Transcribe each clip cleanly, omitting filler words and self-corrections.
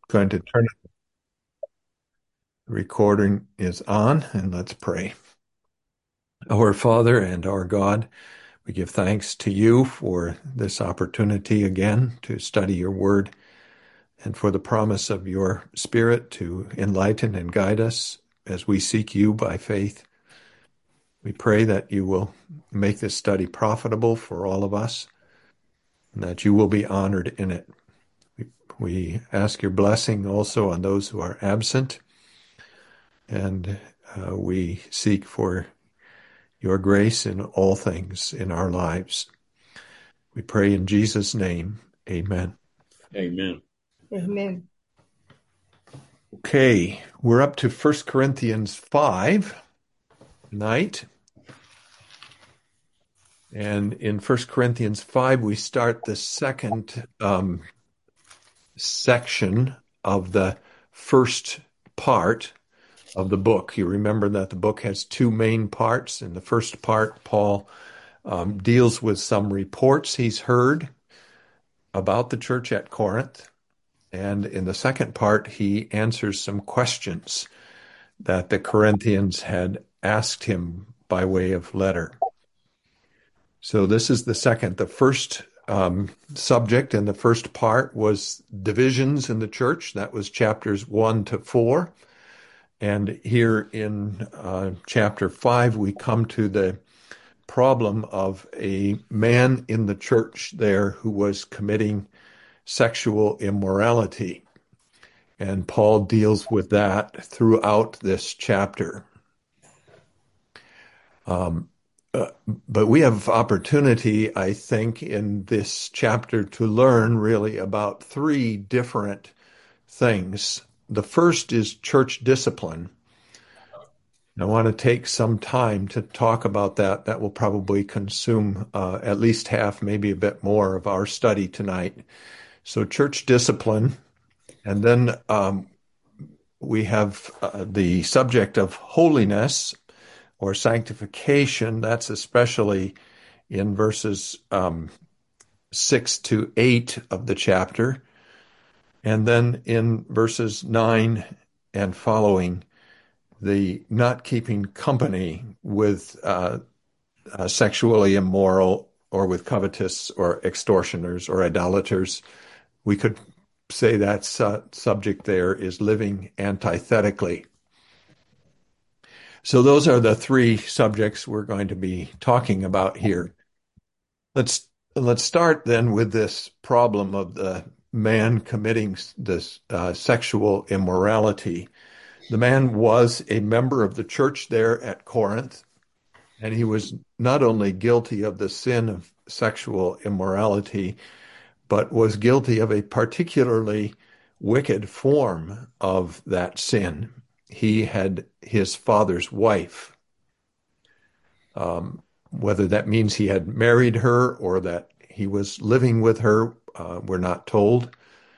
Going to turn it. The recording is on, and let's pray. Our Father and our God, we give thanks to you for this opportunity again to study your word and for the promise of your Spirit to enlighten and guide us as we seek you by faith. We pray that you will make this study profitable for all of us and that you will be honored in it. We ask your blessing also on those who are absent, and we seek for your grace in all things in our lives. We pray in Jesus' name. Amen. Amen. Amen. Okay, we're up to 1 Corinthians 5 tonight. And in 1 Corinthians 5, we start the second section of the first part of the book. You remember that the book has two main parts. In the first part, Paul deals with some reports he's heard about the church at Corinth. And in the second part, he answers some questions that the Corinthians had asked him by way of letter. So this is the second. The first subject in the first part was divisions in the church. That was chapters 1 to 4. And here in chapter 5, we come to the problem of a man in the church there who was committing sexual immorality. And Paul deals with that throughout this chapter. But we have opportunity, I think, in this chapter to learn really about three different things. The first is church discipline. I want to take some time to talk about that. That will probably consume at least half, maybe a bit more of our study tonight. So church discipline. And then we have the subject of holiness or sanctification. That's especially in verses 6 to 8 of the chapter. And then in verses 9 and following, the not keeping company with sexually immoral or with covetous or extortioners or idolaters. We could say that subject there is living antithetically. So those are the three subjects we're going to be talking about here. Let's start then with this problem of the man committing this sexual immorality. The man was a member of the church there at Corinth, and he was not only guilty of the sin of sexual immorality, but was guilty of a particularly wicked form of that sin. He had his father's wife. Whether that means he had married her or that he was living with her, we're not told.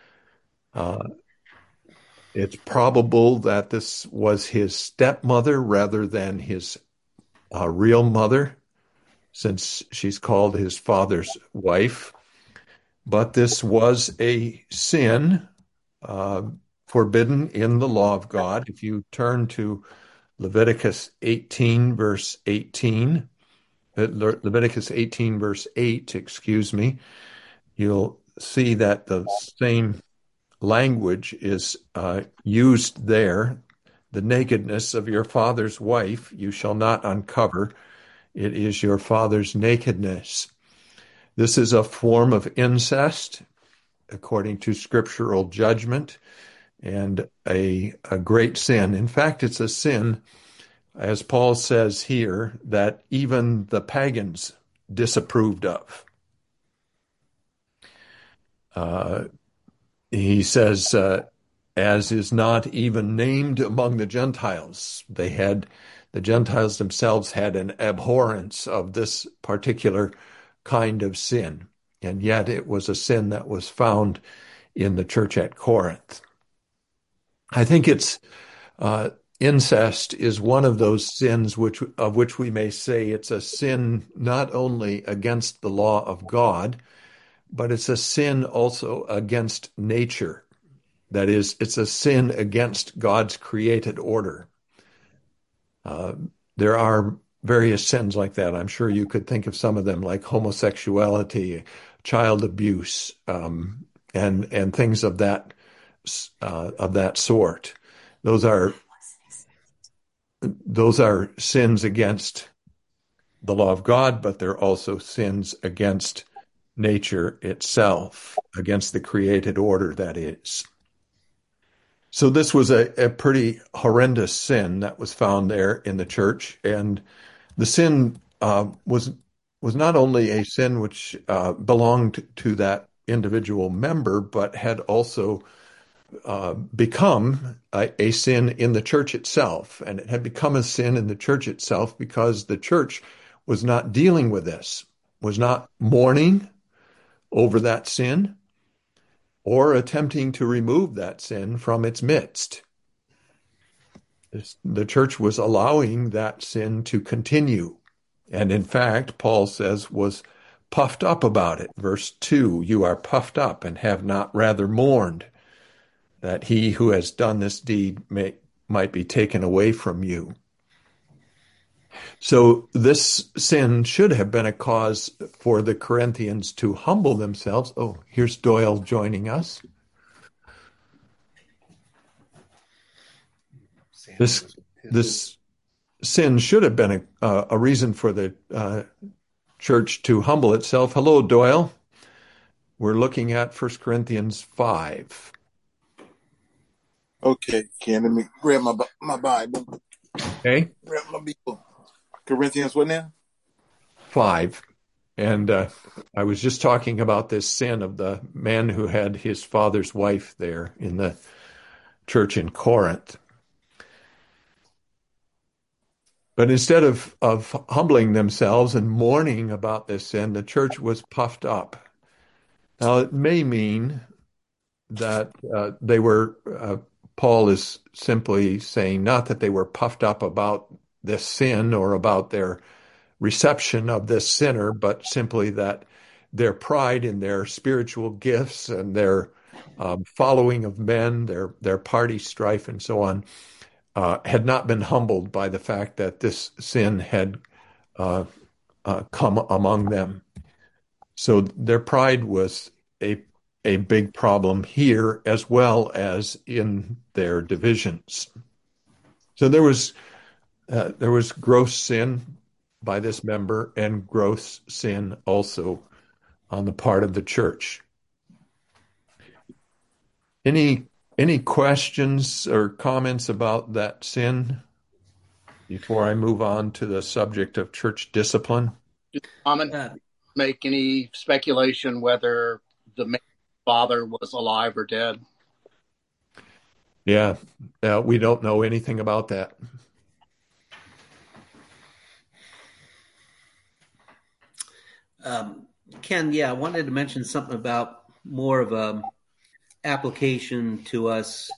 It's probable that this was his stepmother rather than his real mother, since she's called his father's wife. But this was a sin forbidden in the law of God. If you turn to Leviticus 18, verse 18, Leviticus 18, verse 8, excuse me, you'll see that the same language is used there. The nakedness of your father's wife you shall not uncover. It is your father's nakedness. This is a form of incest, according to scriptural judgment, and a great sin. In fact, it's a sin, as Paul says here, that even the pagans disapproved of. He says, as is not even named among the Gentiles. The Gentiles themselves had an abhorrence of this particular kind of sin, and yet it was a sin that was found in the church at Corinth. I think incest is one of those sins of which we may say it's a sin not only against the law of God, but it's a sin also against nature. That is, it's a sin against God's created order. There are various sins like that. I'm sure you could think of some of them, like homosexuality, child abuse, and things of that sort. Those are sins against the law of God, but they're also sins against nature itself, against the created order, that is. So this was a pretty horrendous sin that was found there in the church, and the sin was not only a sin which belonged to that individual member, but had also become a sin in the church itself. And it had become a sin in the church itself because the church was not dealing with this, was not mourning over that sin or attempting to remove that sin from its midst. The church was allowing that sin to continue. And in fact, Paul says, was puffed up about it. Verse 2, you are puffed up and have not rather mourned that he who has done this deed might be taken away from you. So this sin should have been a cause for the Corinthians to humble themselves. Oh, here's Doyle joining us. This sin should have been a reason for the church to humble itself. Hello, Doyle. We're looking at 1 Corinthians 5. Okay, Ken, let me grab my Bible. Okay. Grab my Bible. Corinthians, what now? 5. And I was just talking about this sin of the man who had his father's wife there in the church in Corinth. But instead of humbling themselves and mourning about this sin, the church was puffed up. Now, it may mean that Paul is simply saying not that they were puffed up about this sin or about their reception of this sinner, but simply that their pride in their spiritual gifts and their following of men, their party strife and so on, had not been humbled by the fact that this sin had come among them. So their pride was a big problem here as well as in their divisions. So there was gross sin by this member and gross sin also on the part of the church. Any questions or comments about that sin before I move on to the subject of church discipline? Make any speculation whether the father was alive or dead? Yeah, we don't know anything about that. Ken, I wanted to mention something about more of a application to us,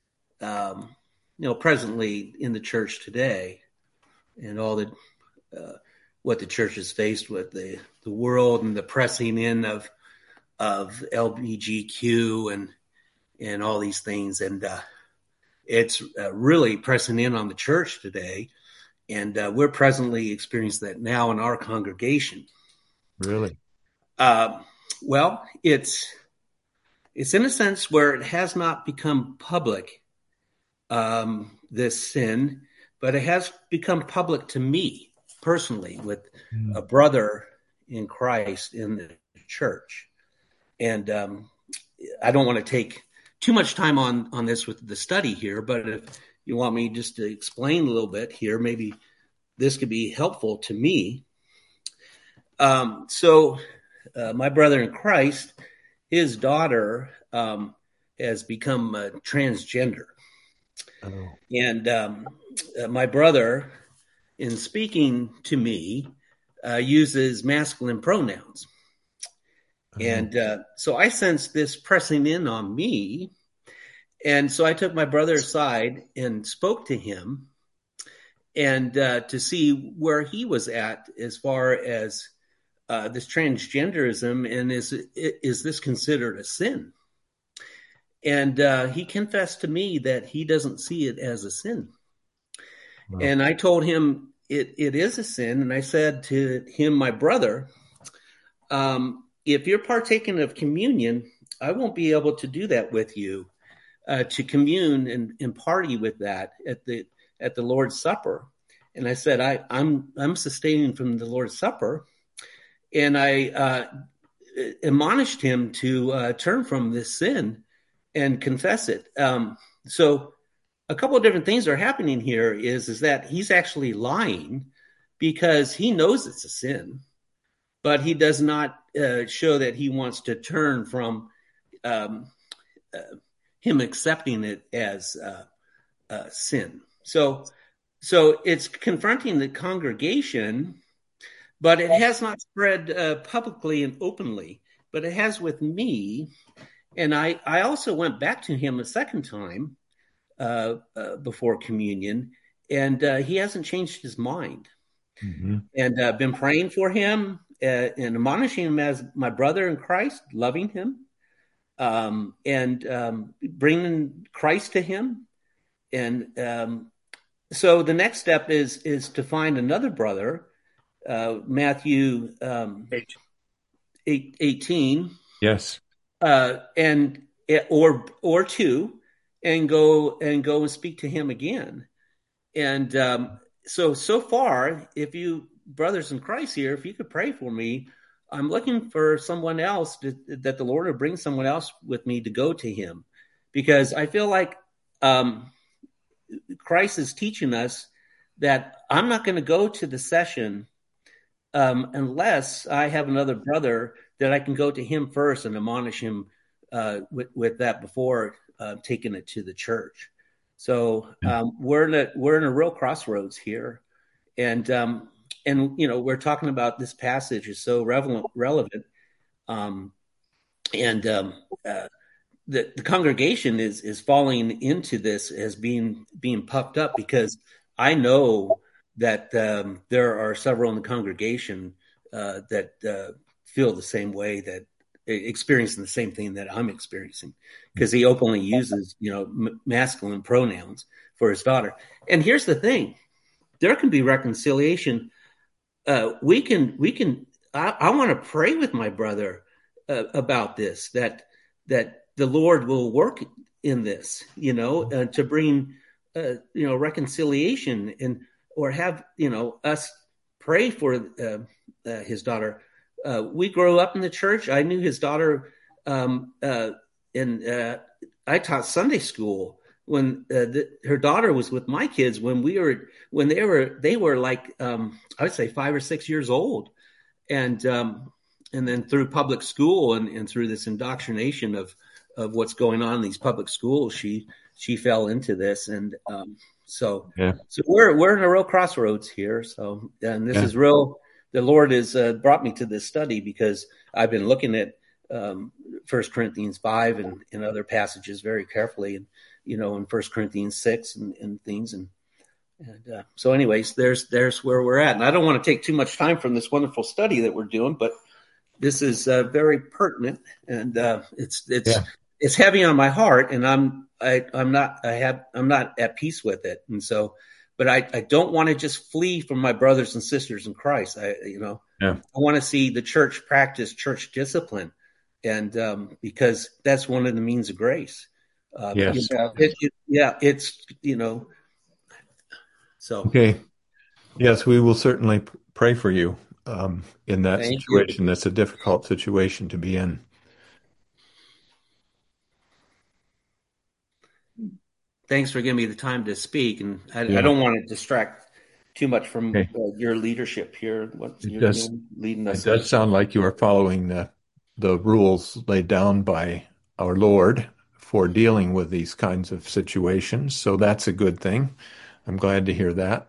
presently in the church today, and all the what the church is faced with, the world and the pressing in of LGBTQ and all these things, and it's really pressing in on the church today, and we're presently experiencing that now in our congregation. Really? Well, it's in a sense where it has not become public, this sin, but it has become public to me personally with a brother in Christ in the church. And I don't want to take too much time on this with the study here, but if you want me just to explain a little bit here, maybe this could be helpful to me. So my brother in Christ, his daughter has become transgender. Oh. And my brother, in speaking to me, uses masculine pronouns. Oh. And so I sensed this pressing in on me. And so I took my brother aside and spoke to him and to see where he was at as far as this transgenderism, and is this considered a sin? And he confessed to me that he doesn't see it as a sin. Wow. And I told him it is a sin. And I said to him, my brother, if you're partaking of communion, I won't be able to do that with you, to commune and party with that at the Lord's Supper. And I said, I'm sustaining from the Lord's Supper. And I admonished him to turn from this sin and confess it. So a couple of different things are happening here is that he's actually lying because he knows it's a sin, but he does not show that he wants to turn from him accepting it as sin. So it's confronting the congregation, but it has not spread publicly and openly, but it has with me. And I also went back to him a second time before communion, and he hasn't changed his mind. Mm-hmm. And I've been praying for him and admonishing him as my brother in Christ, loving him, and bringing Christ to him. And so the next step is to find another brother, Matthew 18. Yes. And or two, and go and speak to him again. And so far, if you brothers in Christ here, if you could pray for me, I'm looking for someone else that the Lord will bring someone else with me to go to him, because I feel like Christ is teaching us that I'm not going to go to the session unless I have another brother that I can go to him first and admonish him with that before taking it to the church. So we're in a real crossroads here, and we're talking about this passage is so relevant, and the congregation is falling into this as being puffed up, because I know that there are several in the congregation that feel the same way, that experiencing the same thing that I'm experiencing, because he openly uses masculine pronouns for his daughter. And here's the thing: there can be reconciliation. We can. I want to pray with my brother about this, that the Lord will work in this, to bring reconciliation, and or have us pray for his daughter. We grew up in the church. I knew his daughter, and I taught Sunday school when her daughter was with my kids when they were like I would say 5 or 6 years old, and then through public school and through this indoctrination of what's going on in these public schools, she fell into this, and so we're in a real crossroads here. So, and this is real. The Lord has brought me to this study because I've been looking at 1 Corinthians 5 and other passages very carefully, and in 1 Corinthians 6 and things, and so anyways, there's where we're at. And I don't want to take too much time from this wonderful study that we're doing, but this is very pertinent, and it's heavy on my heart, and I'm not at peace with it, and so. But I don't want to just flee from my brothers and sisters in Christ. I want to see the church practice church discipline, and because that's one of the means of grace. Yes. It's So okay. Yes, we will certainly pray for you in that situation. That's a difficult situation to be in. Thanks for giving me the time to speak, and I don't want to distract too much from your leadership here. What you're doing, leading us. It does sound like you are following the rules laid down by our Lord for dealing with these kinds of situations. So that's a good thing. I'm glad to hear that.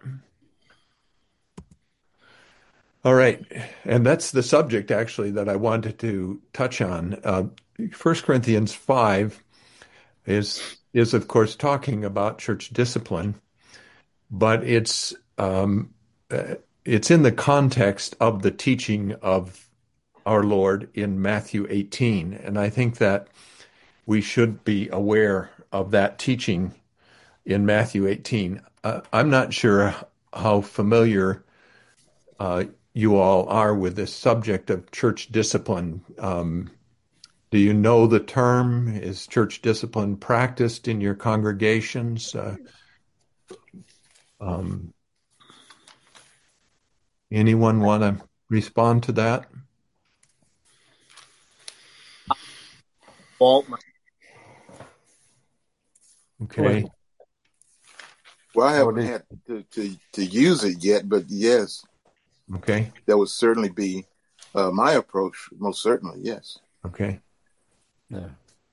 All right. And that's the subject, actually, that I wanted to touch on. 1 Corinthians 5 is of course talking about church discipline, but it's in the context of the teaching of our Lord in Matthew 18. And I think that we should be aware of that teaching in Matthew 18. I'm not sure how familiar you all are with this subject of church discipline. Do you know the term? Is church discipline practiced in your congregations? Anyone want to respond to that? Walt, Okay. Well, I haven't What is- had to use it yet, but yes, Okay. that would certainly be my approach. Most certainly, yes. Okay. Yeah.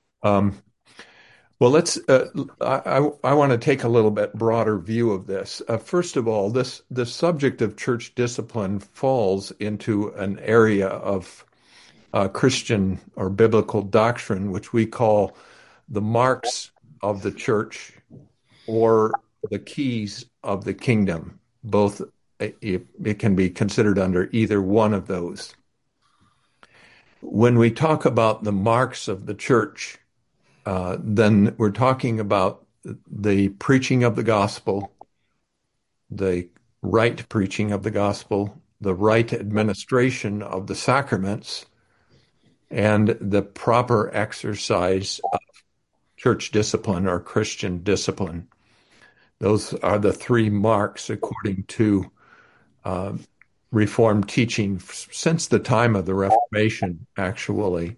Well, let's. I want to take a little bit broader view of this. First of all, the subject of church discipline falls into an area of Christian or biblical doctrine, which we call the marks of the church or the keys of the kingdom. Both, it can be considered under either one of those. When we talk about the marks of the church, then we're talking about the preaching of the gospel, the right preaching of the gospel, the right administration of the sacraments, and the proper exercise of church discipline or Christian discipline. Those are the three marks according to Reformed teaching since the time of the Reformation, actually.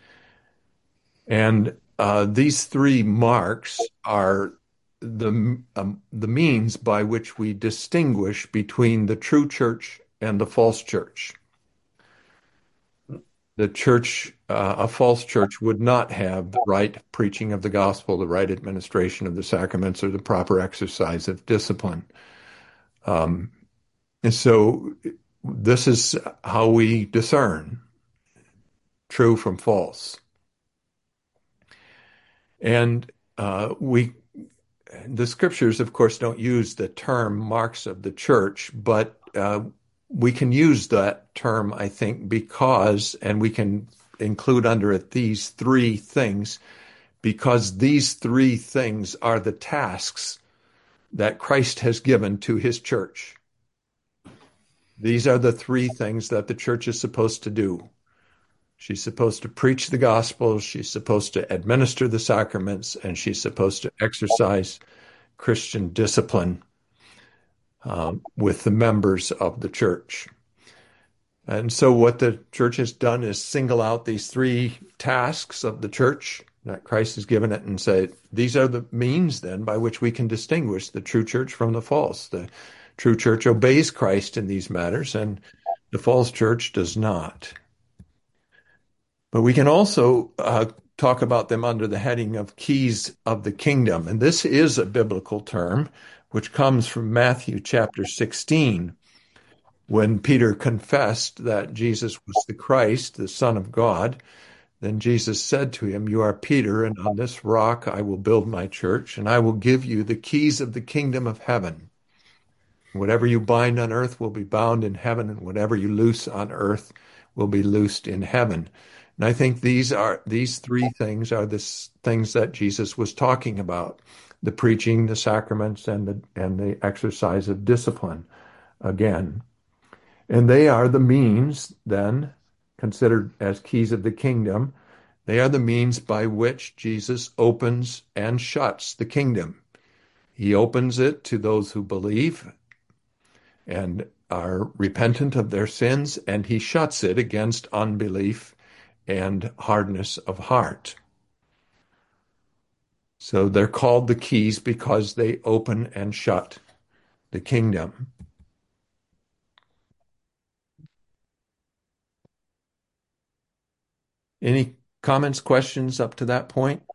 And these three marks are the means by which we distinguish between the true church and the false church. The church, a false church, would not have the right preaching of the gospel, the right administration of the sacraments, or the proper exercise of discipline. And so this is how we discern true from false. And the scriptures, of course, don't use the term marks of the church, but we can use that term, I think, because, and we can include under it these three things, because these three things are the tasks that Christ has given to his church. These are the three things that the church is supposed to do. She's supposed to preach the gospel, she's supposed to administer the sacraments, and she's supposed to exercise Christian discipline with the members of the church. And so what the church has done is single out these three tasks of the church that Christ has given it and say, these are the means then by which we can distinguish the true church from the false. The true church obeys Christ in these matters, and the false church does not. But we can also talk about them under the heading of keys of the kingdom. And this is a biblical term, which comes from Matthew chapter 16, when Peter confessed that Jesus was the Christ, the Son of God. Then Jesus said to him, "You are Peter, and on this rock I will build my church, and I will give you the keys of the kingdom of heaven. Whatever you bind on earth will be bound in heaven, and whatever you loose on earth will be loosed in heaven." And I think these three things are the things that Jesus was talking about: the preaching, the sacraments, and the exercise of discipline again. And they are the means, then, considered as keys of the kingdom. They are the means by which Jesus opens and shuts the kingdom. He opens it to those who believe and are repentant of their sins, and he shuts it against unbelief and hardness of heart. So they're called the keys because they open and shut the kingdom. Any comments, questions up to that point?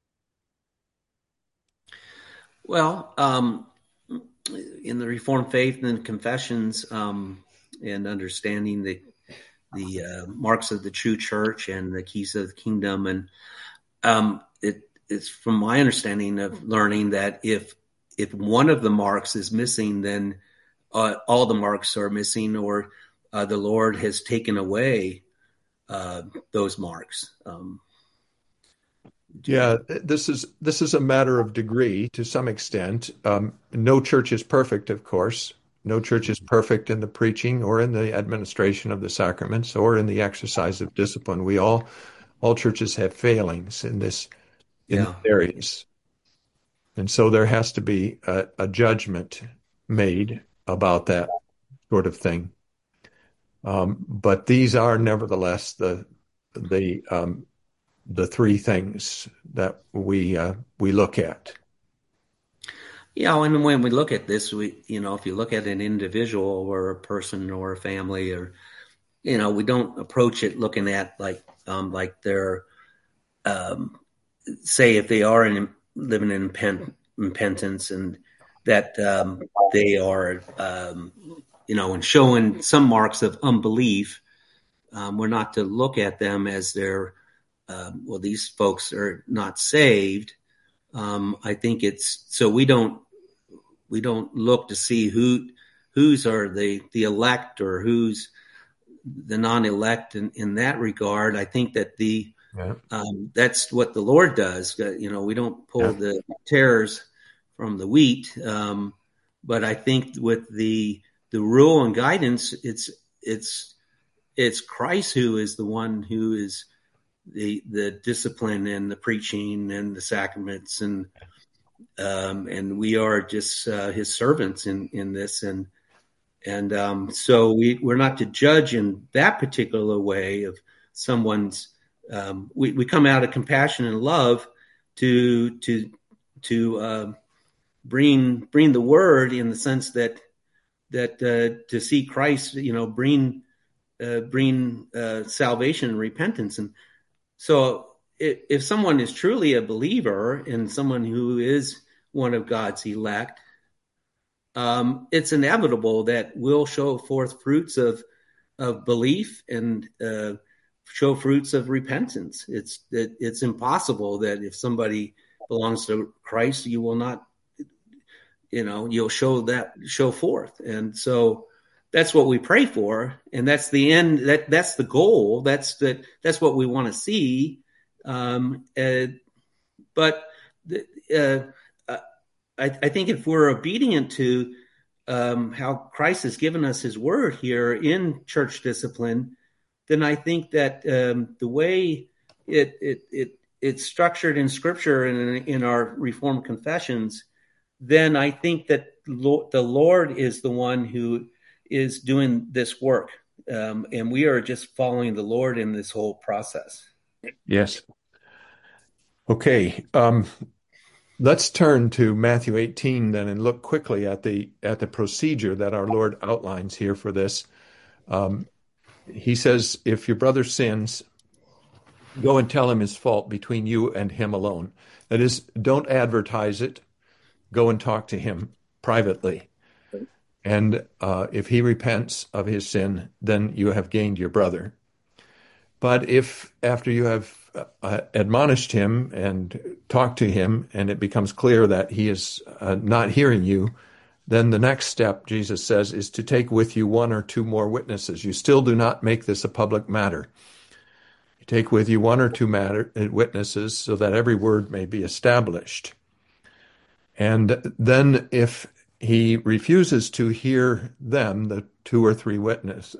Well, in the Reformed faith and confessions, and understanding the marks of the true church and the keys of the kingdom, and it's from my understanding of learning that if one of the marks is missing, then all the marks are missing, or the Lord has taken away those marks. Yeah, this is a matter of degree to some extent. No church is perfect, of course. No church is perfect in the preaching or in the administration of the sacraments or in the exercise of discipline. All churches have failings in these Yeah. areas. And so there has to be a judgment made about that sort of thing. But these are nevertheless the the three things that we look at. Yeah, and when we look at this, if you look at an individual or a person or a family, or we don't approach it looking at like they're say if they are living in repentance and that they are and showing some marks of unbelief. We're not to look at them as they're these folks are not saved. I think it's so we don't look to see who's are the elect or who's the non-elect in that regard. I think that Yeah. that's what the Lord does. We don't pull the tares from the wheat, but I think with the rule and guidance, it's Christ who is the one who is the discipline and the preaching and the sacraments, and we are just his servants in this, and so we're not to judge in that particular way of someone's. We come out of compassion and love to bring the word in the sense that to see Christ, bring salvation and repentance. And so if someone is truly a believer and someone who is one of God's elect, it's inevitable that we'll show forth fruits of belief and show fruits of repentance. It's impossible that if somebody belongs to Christ, you will not, you'll show forth. And so that's what we pray for, and that's the end. That's the goal. That's what we want to see. But I think if we're obedient to how Christ has given us His word here in church discipline, then I think that the way it's structured in Scripture and in our Reformed confessions, then I think that the Lord is the one who is doing this work, and we are just following the Lord in this whole process. Yes. Okay. Let's turn to Matthew 18 then and look quickly at the procedure that our Lord outlines here for this. He says, if your brother sins, go and tell him his fault between you and him alone. That is, don't advertise it. Go and talk to him privately. And if he repents of his sin, then you have gained your brother. But if after you have admonished him and talked to him, and it becomes clear that he is not hearing you, then the next step, Jesus says, is to take with you one or two more witnesses. You still do not make this a public matter. You take with you one or two witnesses so that every word may be established. And then if he refuses to hear them, the two or three witnesses,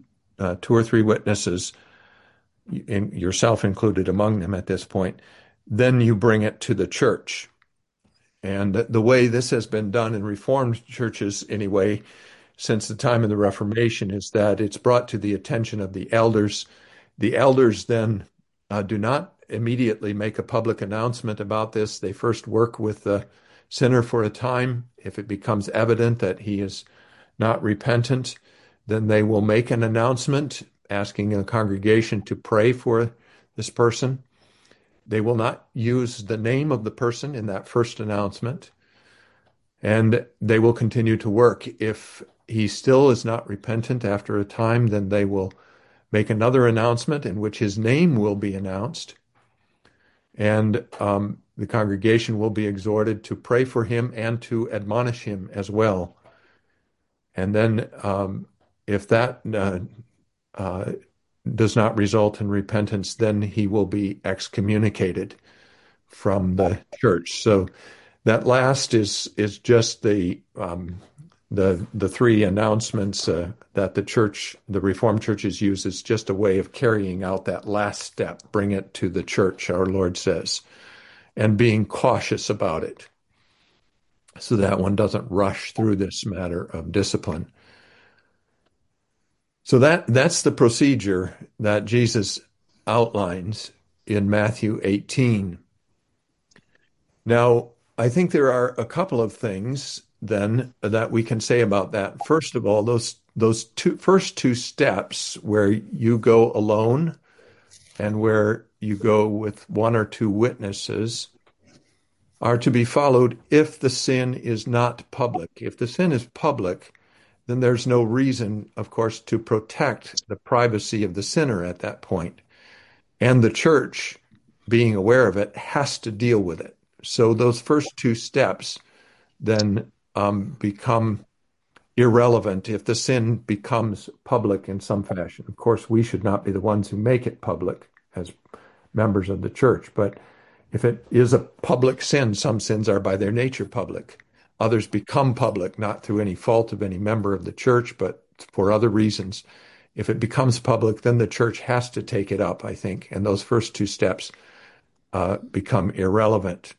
and yourself included among them at this point, then you bring it to the church. And the way this has been done in Reformed churches, anyway, since the time of the Reformation, is that it's brought to the attention of the elders. The elders then do not immediately make a public announcement about this. They first work with the sinner for a time. If it becomes evident that he is not repentant, then they will make an announcement asking a congregation to pray for this person. They will not use the name of the person in that first announcement, and they will continue to work. If he still is not repentant after a time, then they will make another announcement in which his name will be announced, and the congregation will be exhorted to pray for him and to admonish him as well. And then if that does not result in repentance, then he will be excommunicated. from the church. So that last is just the three announcements that the Reformed churches use is just a way of carrying out that last step. Bring it to the church, our Lord says, and being cautious about it, so that one doesn't rush through this matter of discipline. So that's the procedure that Jesus outlines in Matthew 18. Now, I think there are a couple of things then that we can say about that. First of all, those first two steps where you go alone and where you go with one or two witnesses are to be followed if the sin is not public. If the sin is public, then there's no reason, of course, to protect the privacy of the sinner at that point. And the church, being aware of it, has to deal with it. So those first two steps then become irrelevant if the sin becomes public in some fashion. Of course, we should not be the ones who make it public as members of the church. But if it is a public sin, some sins are by their nature public. Others become public, not through any fault of any member of the church, but for other reasons. If it becomes public, then the church has to take it up, I think. And those first two steps become irrelevant.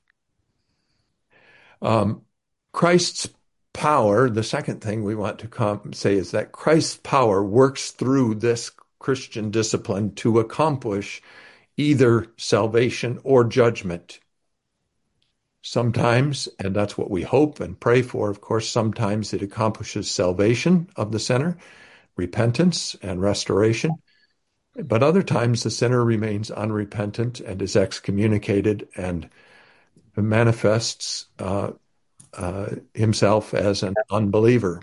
Christ's power, the second thing we want to say is that Christ's power works through this Christian discipline to accomplish either salvation or judgment. Sometimes, and that's what we hope and pray for, of course, sometimes it accomplishes salvation of the sinner, repentance and restoration. But other times the sinner remains unrepentant and is excommunicated and manifests himself as an unbeliever.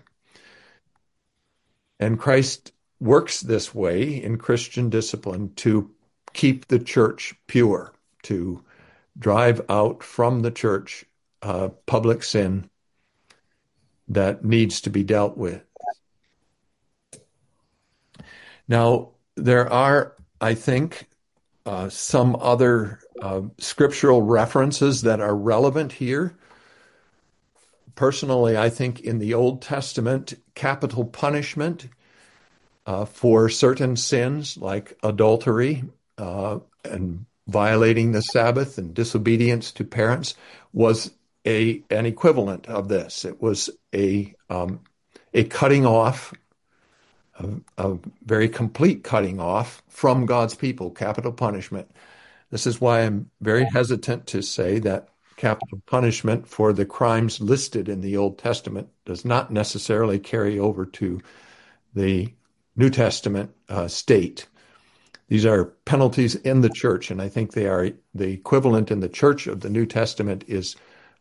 And Christ works this way in Christian discipline to keep the church pure, to drive out from the church public sin that needs to be dealt with. Now, there are, I think, some other scriptural references that are relevant here. Personally, I think in the Old Testament, capital punishment for certain sins like adultery and violating the Sabbath and disobedience to parents was an equivalent of this. It was a cutting off, a very complete cutting off from God's people, capital punishment. This is why I'm very hesitant to say that capital punishment for the crimes listed in the Old Testament does not necessarily carry over to the New Testament state. These are penalties in the church, and I think they are the equivalent in the church of the New Testament is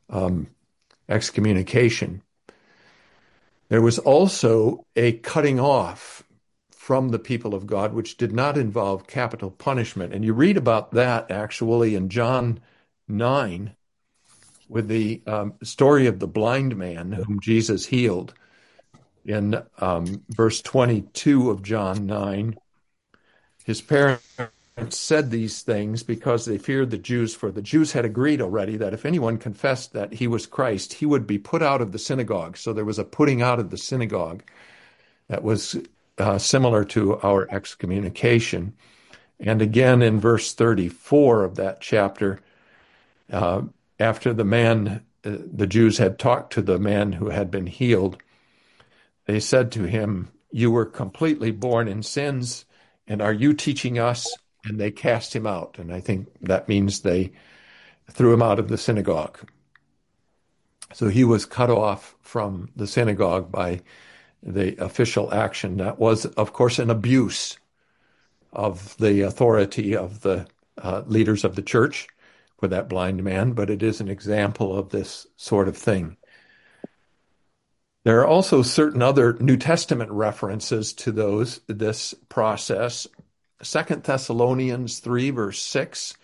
excommunication. There was also a cutting off from the people of God, which did not involve capital punishment. And you read about that actually in John 9 with the story of the blind man whom Jesus healed. In verse 22 of John 9, his parents said these things because they feared the Jews, for the Jews had agreed already that if anyone confessed that he was Christ, he would be put out of the synagogue. So there was a putting out of the synagogue that was similar to our excommunication. And again, in verse 34 of that chapter, after the Jews had talked to the man who had been healed, they said to him, "You were completely born in sins, and are you teaching us?" And they cast him out. And I think that means they threw him out of the synagogue. So he was cut off from the synagogue by the official action. That was, of course, an abuse of the authority of the leaders of the church for that blind man, but it is an example of this sort of thing. There are also certain other New Testament references to this process. 2 Thessalonians 3, verse 6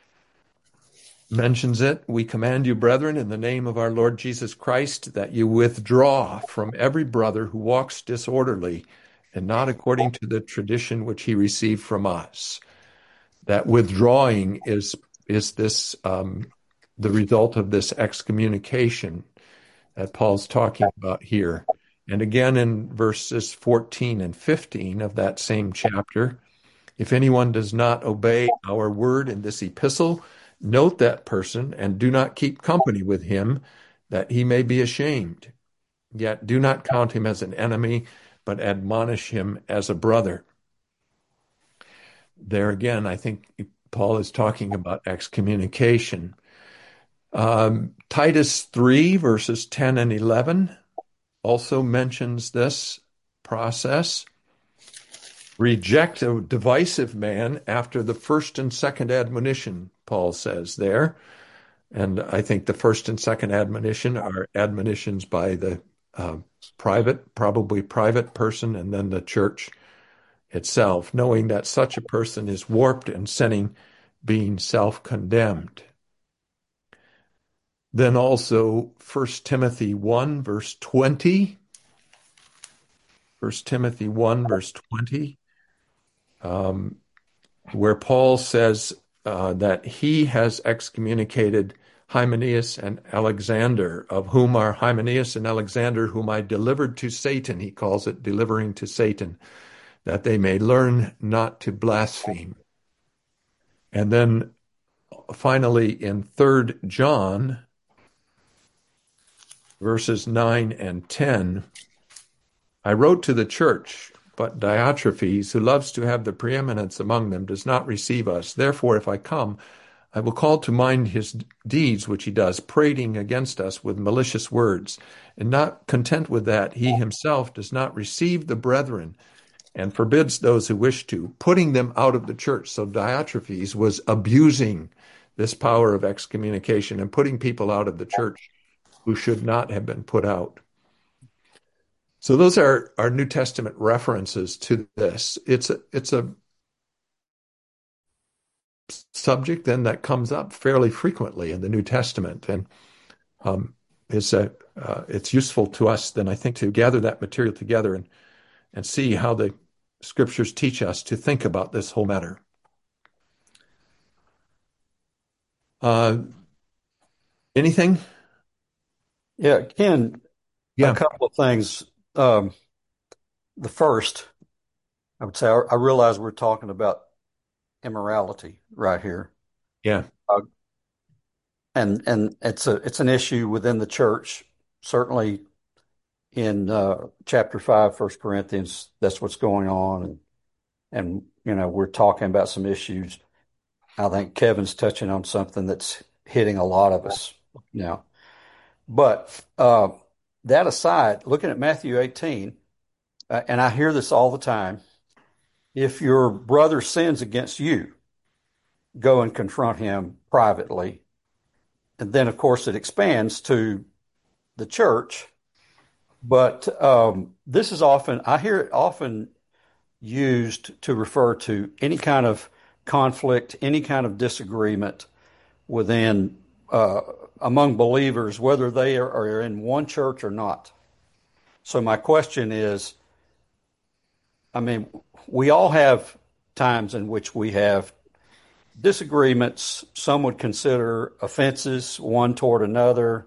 mentions it. "We command you, brethren, in the name of our Lord Jesus Christ, that you withdraw from every brother who walks disorderly and not according to the tradition which he received from us." That withdrawing is is this the result of this excommunication that Paul's talking about here. And again, in verses 14 and 15 of that same chapter, if anyone does not obey our word in this epistle, note that person and do not keep company with him, that he may be ashamed. Yet do not count him as an enemy, but admonish him as a brother. There again, I think Paul is talking about excommunication. Titus 3, verses 10 and 11 also mentions this process. Reject a divisive man after the first and second admonition, Paul says there. And I think the first and second admonition are admonitions by the probably private person, and then the church itself, knowing that such a person is warped and sinning, being self-condemned. Then also 1 Timothy 1, verse 20. 1 Timothy 1, verse 20. Where Paul says that he has excommunicated Hymenaeus and Alexander, of whom are Hymenaeus and Alexander, whom I delivered to Satan. He calls it delivering to Satan, that they may learn not to blaspheme. And then finally in 3 John, verses 9 and 10, I wrote to the church, but Diotrephes, who loves to have the preeminence among them, does not receive us. Therefore, if I come, I will call to mind his deeds which he does, prating against us with malicious words. And not content with that, he himself does not receive the brethren and forbids those who wish to, putting them out of the church. So Diotrephes was abusing this power of excommunication and putting people out of the church who should not have been put out. So those are our New Testament references to this. It's a subject then that comes up fairly frequently in the New Testament, and it's useful to us then, I think, to gather that material together and see how the Scriptures teach us to think about this whole matter. Anything? Yeah, Ken, Yeah. a couple of things. The first, I would say, I realize we're talking about immorality right here. Yeah. And it's an issue within the church. Certainly in chapter 5, 1 Corinthians, that's what's going on. And we're talking about some issues. I think Kevin's touching on something that's hitting a lot of us now. But that aside, looking at Matthew 18, and I hear this all the time, if your brother sins against you, go and confront him privately. And then, of course, it expands to the church. But this is I hear it often used to refer to any kind of conflict, any kind of disagreement within among believers, whether they are in one church or not. So my question is, we all have times in which we have disagreements. Some would consider offenses one toward another.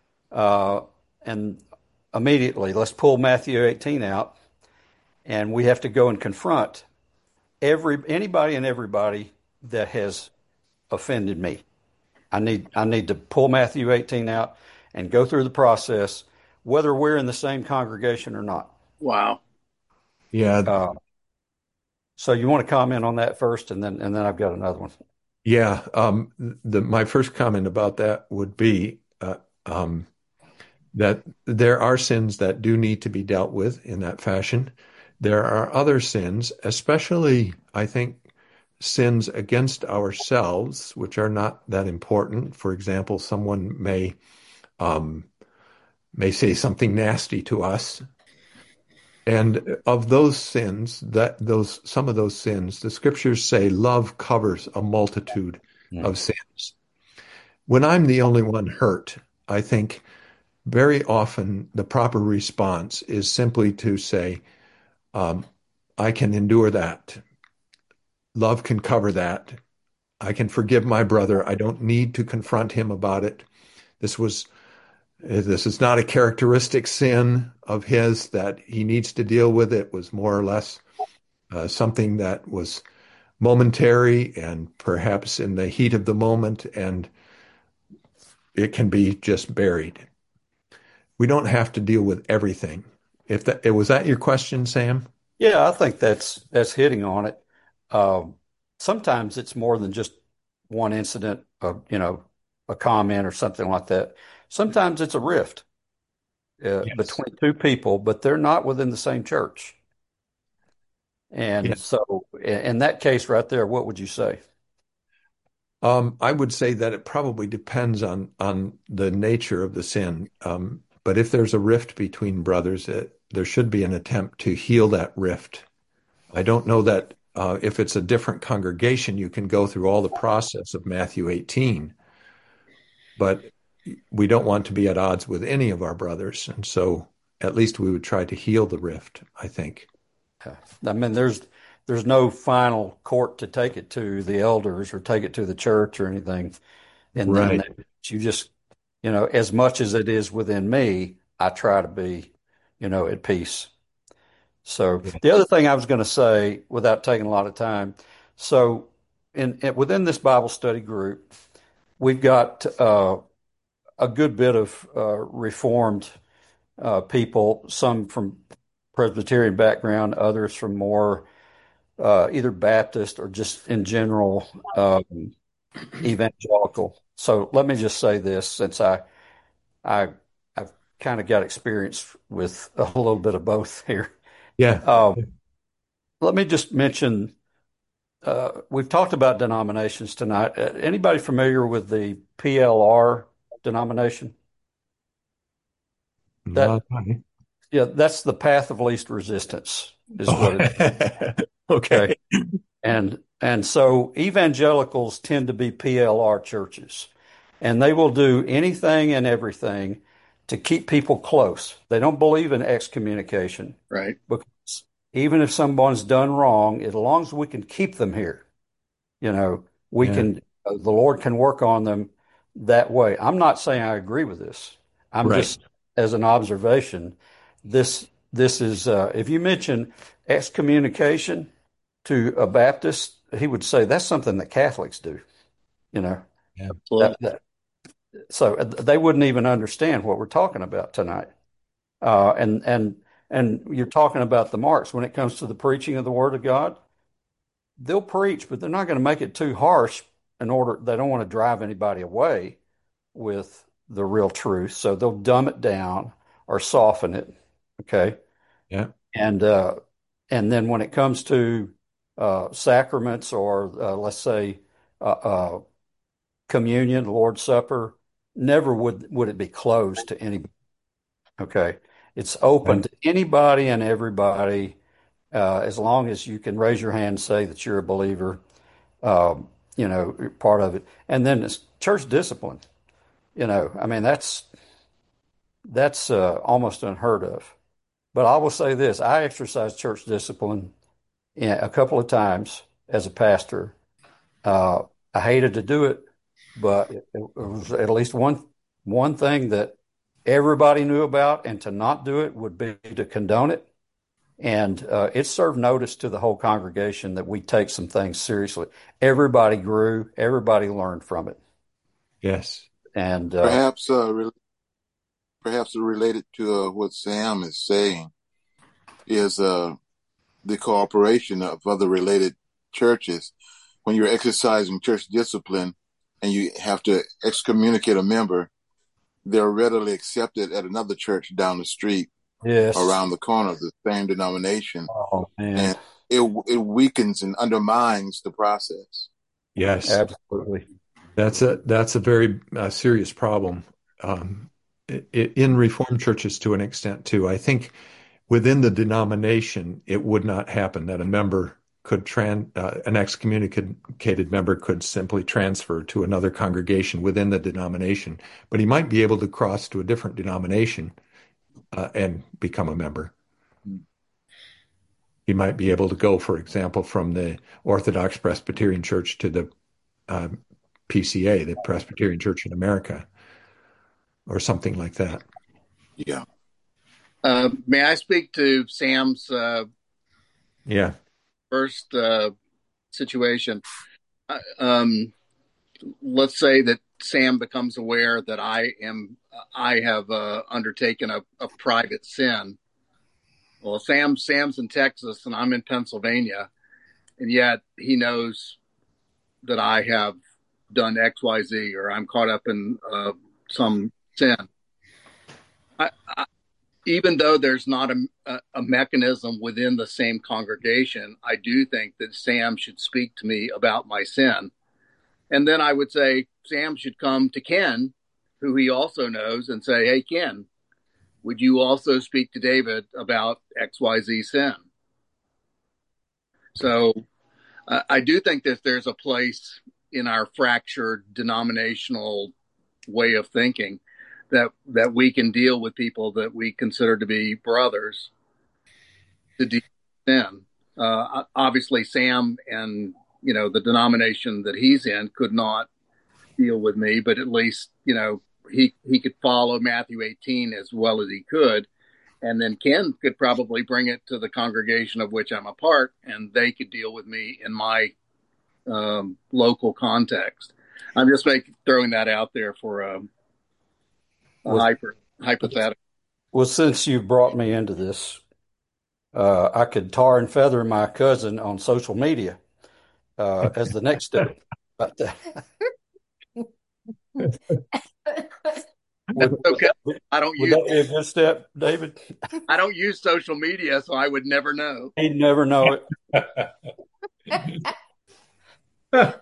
And immediately, let's pull Matthew 18 out, and we have to go and confront anybody and everybody that has offended me. I need to pull Matthew 18 out and go through the process, whether we're in the same congregation or not. Wow. Yeah. So you want to comment on that first, and then I've got another one. Yeah. My first comment about that would be that there are sins that do need to be dealt with in that fashion. There are other sins, especially, I think, sins against ourselves, which are not that important. For example, someone may say something nasty to us. And of those sins, some of those sins, the Scriptures say love covers a multitude of sins. When I'm the only one hurt, I think very often the proper response is simply to say, I can endure that. Love can cover that. I can forgive my brother. I don't need to confront him about it. This is not a characteristic sin of his that he needs to deal with. It was more or less something that was momentary and perhaps in the heat of the moment, and it can be just buried. We don't have to deal with everything. If that was that your question, Sam? Yeah, I think that's hitting on it. Sometimes it's more than just one incident of, a comment or something like that. Sometimes it's a rift Yes. between two people, but they're not within the same church. And Yeah. so in that case right there, what would you say? I would say that it probably depends on the nature of the sin. But if there's a rift between brothers, there should be an attempt to heal that rift. I don't know that if it's a different congregation, you can go through all the process of Matthew 18, but we don't want to be at odds with any of our brothers. And so at least we would try to heal the rift, I think. I mean, there's no final court to take it to the elders or take it to the church or anything. And then Right. you just, as much as it is within me, I try to be, at peace. So the other thing I was going to say, without taking a lot of time, so within this Bible study group, we've got a good bit of Reformed people, some from Presbyterian background, others from more either Baptist or just in general evangelical. So let me just say this, since I've kind of got experience with a little bit of both here. Yeah. Let me just mention, we've talked about denominations tonight. Anybody familiar with the PLR denomination? That, yeah, that's the path of least resistance, is what it is. Okay. And so evangelicals tend to be PLR churches, and they will do anything and everything to keep people close. They don't believe in excommunication. Right. Because even if someone's done wrong, as long as we can keep them here, we can, the Lord can work on them that way. I'm not saying I agree with this. I'm Right. just, as an observation, this is, if you mention excommunication to a Baptist, he would say that's something that Catholics do, Yeah. So they wouldn't even understand what we're talking about tonight. And you're talking about the marks when it comes to the preaching of the Word of God. They'll preach, but they're not going to make it too harsh they don't want to drive anybody away with the real truth. So they'll dumb it down or soften it. Okay. Yeah. And then when it comes to sacraments or let's say communion, Lord's Supper, never would it be closed to anybody. Okay. It's open to anybody and everybody, as long as you can raise your hand and say that you're a believer, part of it. And then it's church discipline. I mean, that's almost unheard of. But I will say this: I exercised church discipline a couple of times as a pastor. I hated to do it, but it was at least one thing that everybody knew about, and to not do it would be to condone it. And it served notice to the whole congregation that we take some things seriously. Everybody grew, everybody learned from it. Yes. And perhaps related to what Sam is saying is the cooperation of other related churches. When you're exercising church discipline and you have to excommunicate a member, they're readily accepted at another church down the street, yes, around the corner of the same denomination. Oh, man. And it weakens and undermines the process. Yes. Absolutely. That's a very serious problem in Reformed churches to an extent too. I think within the denomination, it would not happen that a member could an excommunicated member could simply transfer to another congregation within the denomination, but he might be able to cross to a different denomination and become a member. He might be able to go, for example, from the Orthodox Presbyterian Church to the PCA, the Presbyterian Church in America, or something like that. Yeah. May I speak to Sam's Yeah. first situation? Let's say that Sam becomes aware that I have undertaken a private sin. Well, Sam's in Texas and I'm in Pennsylvania, and yet he knows that I have done X, Y, Z, or I'm caught up in some sin. Even though there's not a mechanism within the same congregation, I do think that Sam should speak to me about my sin. And then I would say Sam should come to Ken, who he also knows, and say, hey, Ken, would you also speak to David about XYZ sin? So I do think that there's a place in our fractured denominational way of thinking that we can deal with people that we consider to be brothers to deal with sin. Obviously, Sam and the denomination that he's in could not deal with me, but at least he could follow Matthew 18 as well as he could, and then Ken could probably bring it to the congregation of which I'm a part, and they could deal with me in my local context. I'm just throwing that out there for a hypothetical. Well, since you brought me into this, I could tar and feather my cousin on social media as the next step. But, okay. I don't use that be a good step, David? I don't use social media, so I would never know. He'd never know it.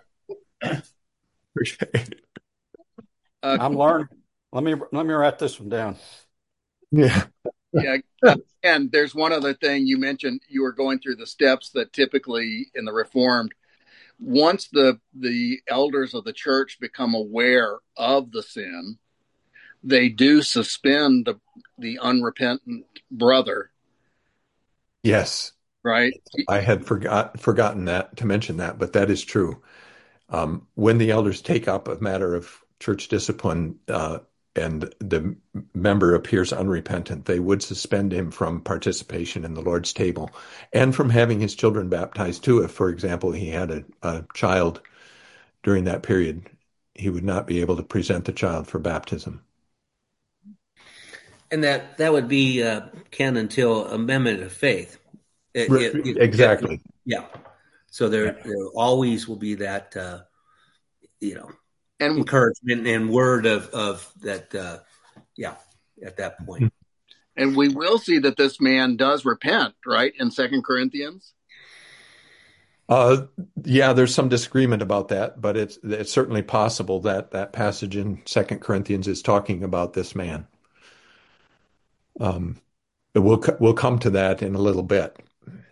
I'm learning. Let me write this one down. Yeah. Yeah. And there's one other thing you mentioned. You were going through the steps that typically in the Reformed, once the elders of the church become aware of the sin, they do suspend the unrepentant brother. Yes. Right. I had forgotten to mention that, but that is true. When the elders take up a matter of church discipline, and the member appears unrepentant, they would suspend him from participation in the Lord's table and from having his children baptized too. If, for example, he had a child during that period, he would not be able to present the child for baptism. And that would be, Ken, until amendment of faith. Exactly. Yeah. So there always will be that, and encouragement and word of that, at that point. And we will see that this man does repent, right, in 2 Corinthians? Yeah, there's some disagreement about that, but it's certainly possible that passage in 2 Corinthians is talking about this man. We'll come to that in a little bit.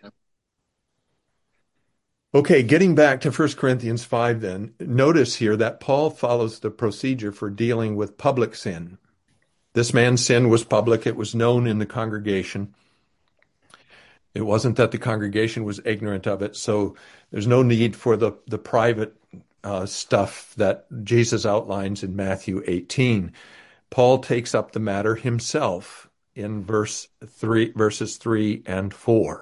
Okay, getting back to 1 Corinthians 5 then, notice here that Paul follows the procedure for dealing with public sin. This man's sin was public. It was known in the congregation. It wasn't that the congregation was ignorant of it, so there's no need for the private stuff that Jesus outlines in Matthew 18. Paul takes up the matter himself in verses 3 and 4.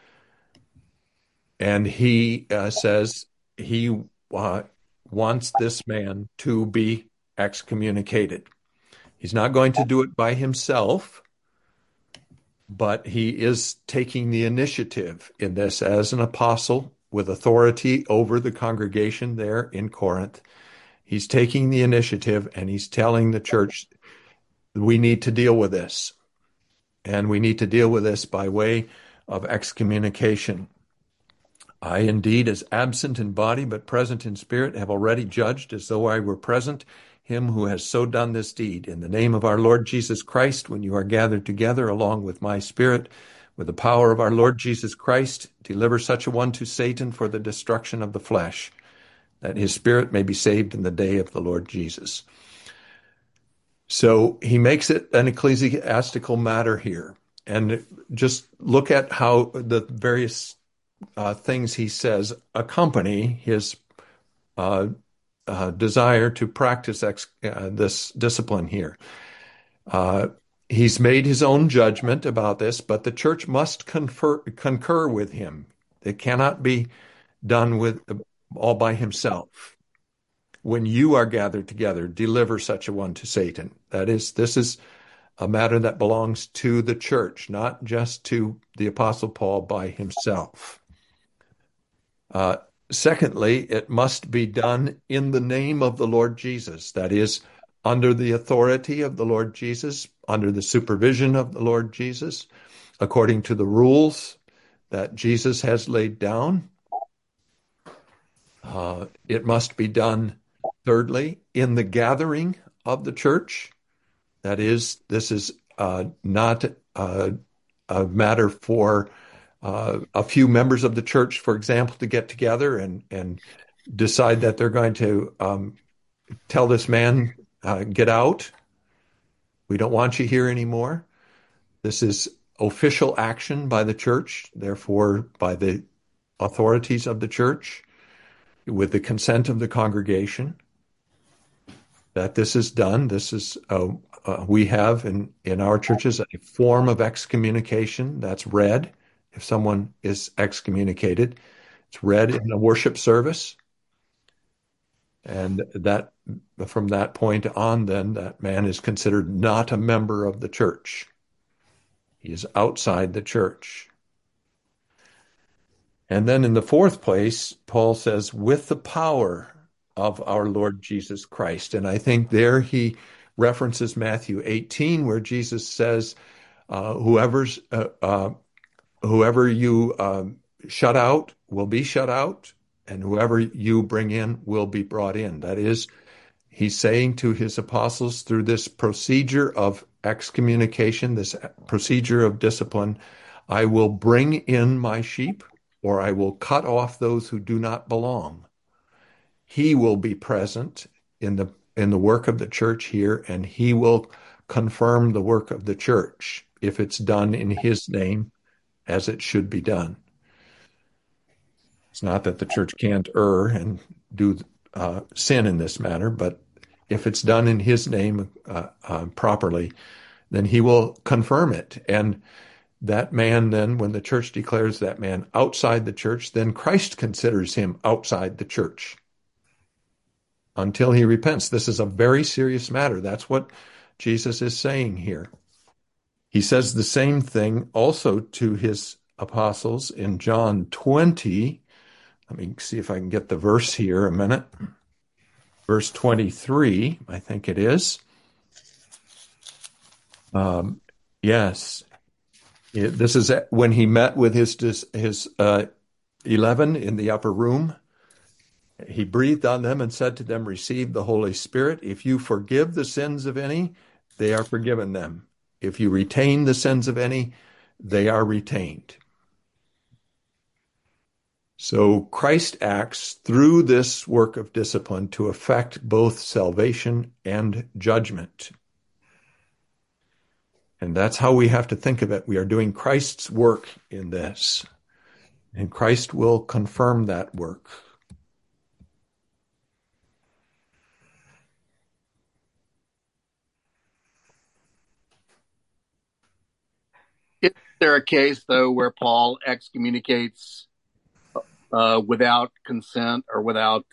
And he says he wants this man to be excommunicated. He's not going to do it by himself, but he is taking the initiative in this as an apostle with authority over the congregation there in Corinth. He's taking the initiative and he's telling the church, we need to deal with this. And we need to deal with this by way of excommunication. I indeed, as absent in body but present in spirit, have already judged as though I were present him who has so done this deed. In the name of our Lord Jesus Christ, when you are gathered together along with my spirit, with the power of our Lord Jesus Christ, deliver such a one to Satan for the destruction of the flesh, that his spirit may be saved in the day of the Lord Jesus. So he makes it an ecclesiastical matter here. And just look at how the various things he says accompany his desire to practice this discipline here. He's made his own judgment about this, but the church must concur with him. It cannot be done with all by himself. When you are gathered together, deliver such a one to Satan. This is a matter that belongs to the church, not just to the Apostle Paul by himself. Secondly, it must be done in the name of the Lord Jesus. That is, under the authority of the Lord Jesus, under the supervision of the Lord Jesus, according to the rules that Jesus has laid down. It must be done, thirdly, in the gathering of the church. That is, this is not a matter for a few members of the church, for example, to get together and decide that they're going to tell this man, get out. We don't want you here anymore. This is official action by the church, therefore by the authorities of the church, with the consent of the congregation, that this is done. This is we have in our churches a form of excommunication that's read. If someone is excommunicated, it's read in a worship service. And that from that point on, then that man is considered not a member of the church. He is outside the church. And then in the fourth place, Paul says, with the power of our Lord Jesus Christ. And I think there he references Matthew 18, where Jesus says, whoever you shut out will be shut out, and whoever you bring in will be brought in. That is, he's saying to his apostles through this procedure of excommunication, this procedure of discipline, I will bring in my sheep, or I will cut off those who do not belong. He will be present in the work of the church here, and he will confirm the work of the church if it's done in his name as it should be done. It's not that the church can't err and do sin in this matter, but if it's done in his name properly, then he will confirm it. And that man then, when the church declares that man outside the church, then Christ considers him outside the church until he repents. This is a very serious matter. That's what Jesus is saying here. He says the same thing also to his apostles in John 20. Let me see if I can get the verse here a minute. Verse 23, I think it is. Yes. This is when he met with his 11 in the upper room. He breathed on them and said to them, receive the Holy Spirit. If you forgive the sins of any, they are forgiven them. If you retain the sins of any, they are retained. So Christ acts through this work of discipline to effect both salvation and judgment. And that's how we have to think of it. We are doing Christ's work in this, and Christ will confirm that work. Is there a case, though, where Paul excommunicates without consent or without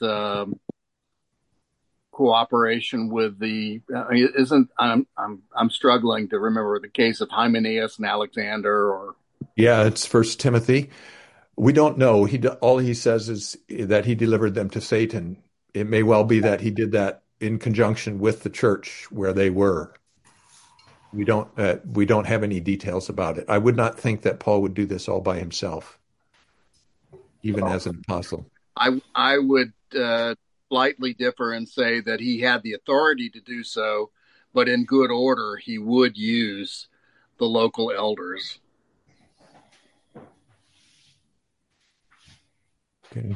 cooperation with the? I'm struggling to remember the case of Hymenaeus and Alexander, or yeah, it's 1 Timothy. We don't know. All he says is that he delivered them to Satan. It may well be that he did that in conjunction with the church where they were. We don't have any details about it. I would not think that Paul would do this all by himself, even as an apostle. I would slightly differ and say that he had the authority to do so, but in good order, he would use the local elders. Okay.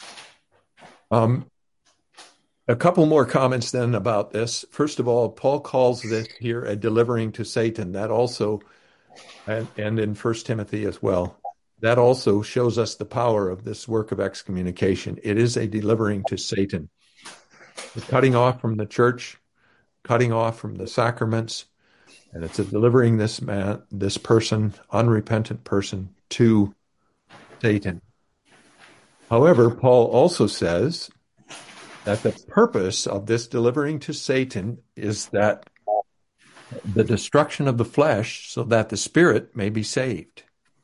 A couple more comments then about this. First of all, Paul calls this here a delivering to Satan. That also, and in 1 Timothy as well, that also shows us the power of this work of excommunication. It is a delivering to Satan. We're cutting off from the church, cutting off from the sacraments, and it's a delivering this person, unrepentant person, to Satan. However, Paul also says that the purpose of this delivering to Satan is that the destruction of the flesh so that the spirit may be saved.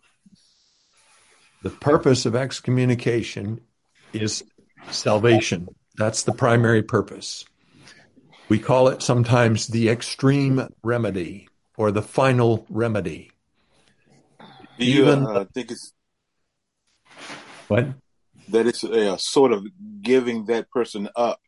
The purpose of excommunication is salvation. That's the primary purpose. We call it sometimes the extreme remedy or the final remedy. Do you think it's what? that it's sort of giving that person up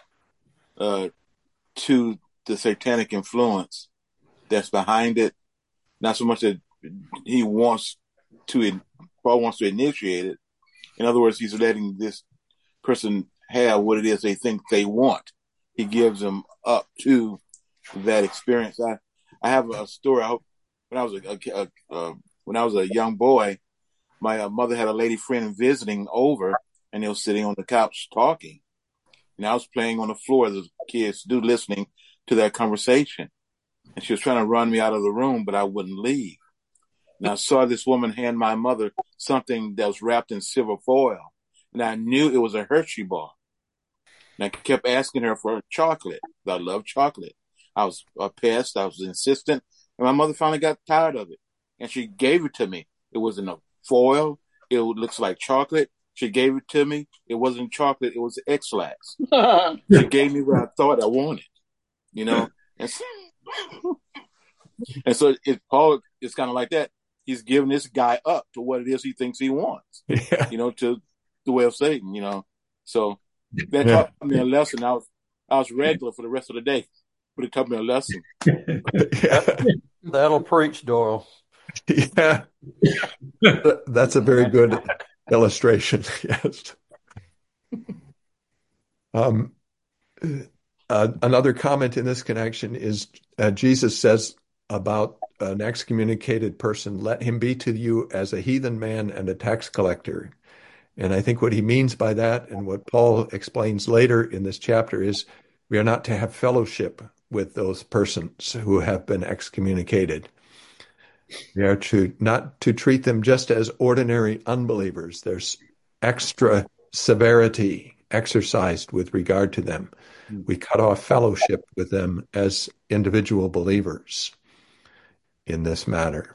to the satanic influence that's behind it? Not so much that he wants to, Paul wants to initiate it. In other words, he's letting this person have what it is they think they want. He gives them up to that experience. I have a story. When I was a young boy, my mother had a lady friend visiting over, and they were sitting on the couch talking. And I was playing on the floor, as kids do, listening to that conversation. And she was trying to run me out of the room, but I wouldn't leave. And I saw this woman hand my mother something that was wrapped in silver foil. And I knew it was a Hershey bar. And I kept asking her for chocolate. I love chocolate. I was a pest. I was insistent. And my mother finally got tired of it. And she gave it to me. It was in a foil. It looks like chocolate. She gave it to me. It wasn't chocolate. It was X-Lax. She gave me what I thought I wanted, you know. And so Paul is kind of like that. He's giving this guy up to what it is he thinks he wants, you know, to the way of Satan, you know. So that taught me a lesson. I was regular for the rest of the day, but it taught me a lesson. That'll preach, Doyle. Yeah, that's a very good illustration. Yes. Another comment in this connection is Jesus says about an excommunicated person, let him be to you as a heathen man and a tax collector. And I think what he means by that, and what Paul explains later in this chapter, is we are not to have fellowship with those persons who have been excommunicated. We are not to treat them just as ordinary unbelievers. There's extra severity exercised with regard to them. We cut off fellowship with them as individual believers in this matter.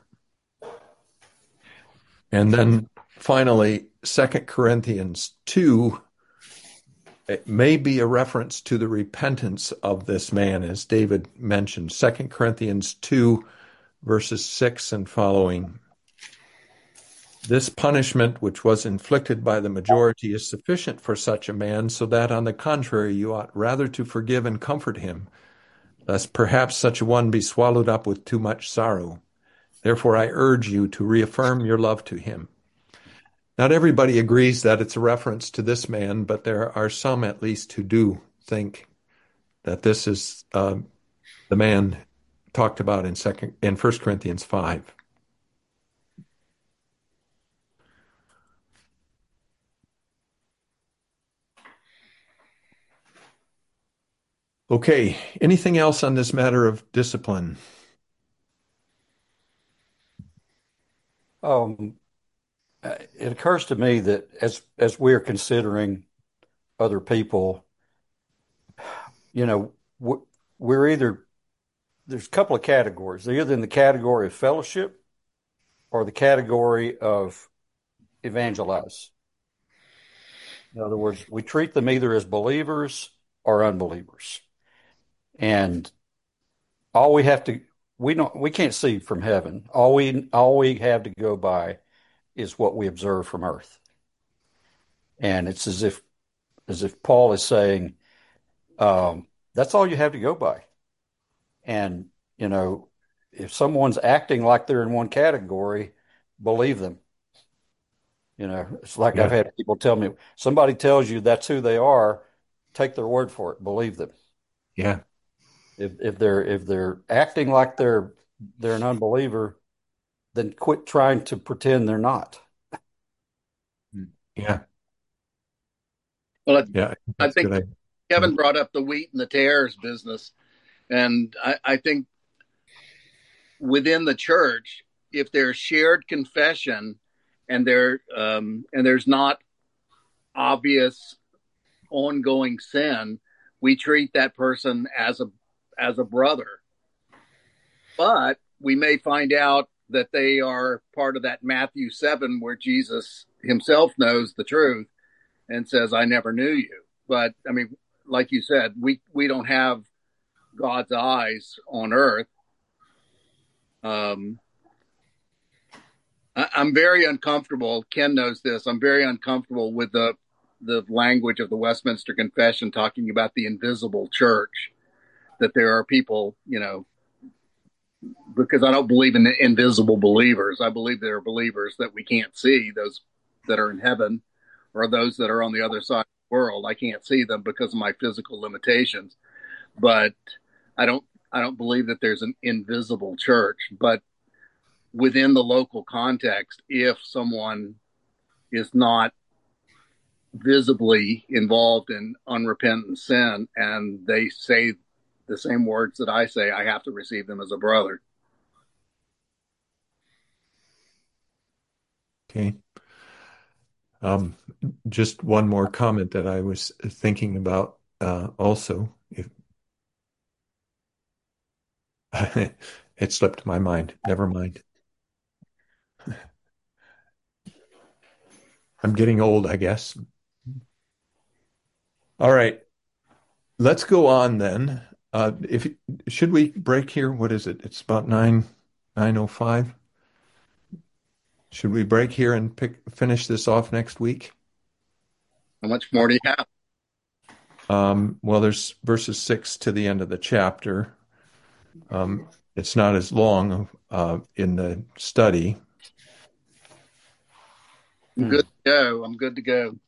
And then finally, 2 Corinthians 2, it may be a reference to the repentance of this man, as David mentioned. 2 Corinthians 2, verses 6 and following. This punishment which was inflicted by the majority is sufficient for such a man, so that on the contrary you ought rather to forgive and comfort him, lest perhaps such a one be swallowed up with too much sorrow. Therefore I urge you to reaffirm your love to him. Not everybody agrees that it's a reference to this man, but there are some at least who do think that this is the man talked about in 1 Corinthians 5. Okay, anything else on this matter of discipline? It occurs to me that as we're considering other people, you know, we're either, there's a couple of categories. They're either in the category of fellowship or the category of evangelize. In other words, we treat them either as believers or unbelievers. And all we have to, we can't see from heaven. All we have to go by is what we observe from earth. And it's as if Paul is saying, that's all you have to go by. And, you know, if someone's acting like they're in one category, believe them. You know, it's like I've had people tell me, somebody tells you that's who they are, take their word for it, believe them. Yeah. If they're acting like they're an unbeliever, then quit trying to pretend they're not. Yeah. Well, Yeah. I think Kevin brought up the wheat and the tares business. And I think within the church, if there's shared confession and there's not obvious ongoing sin, we treat that person as a brother. But we may find out that they are part of that Matthew 7 where Jesus himself knows the truth and says, I never knew you. But I mean, like you said, we don't have God's eyes on earth. I'm very uncomfortable. Ken knows this. I'm very uncomfortable with the language of the Westminster Confession talking about the invisible church, that there are people, because I don't believe in the invisible believers. I believe there are believers that we can't see, those that are in heaven or those that are on the other side of the world. I can't see them because of my physical limitations, but I don't believe that there's an invisible church. But within the local context, if someone is not visibly involved in unrepentant sin and they say the same words that I say, I have to receive them as a brother. Okay. Just one more comment that I was thinking about also. If it slipped my mind. Never mind. I'm getting old, I guess. All right. Let's go on then. Should we break here? What is it? It's about 9:05. Should we break here and finish this off next week? How much more do you have? Well, there's verses 6 to the end of the chapter. It's not as long in the study. I'm good to go. I'm good to go.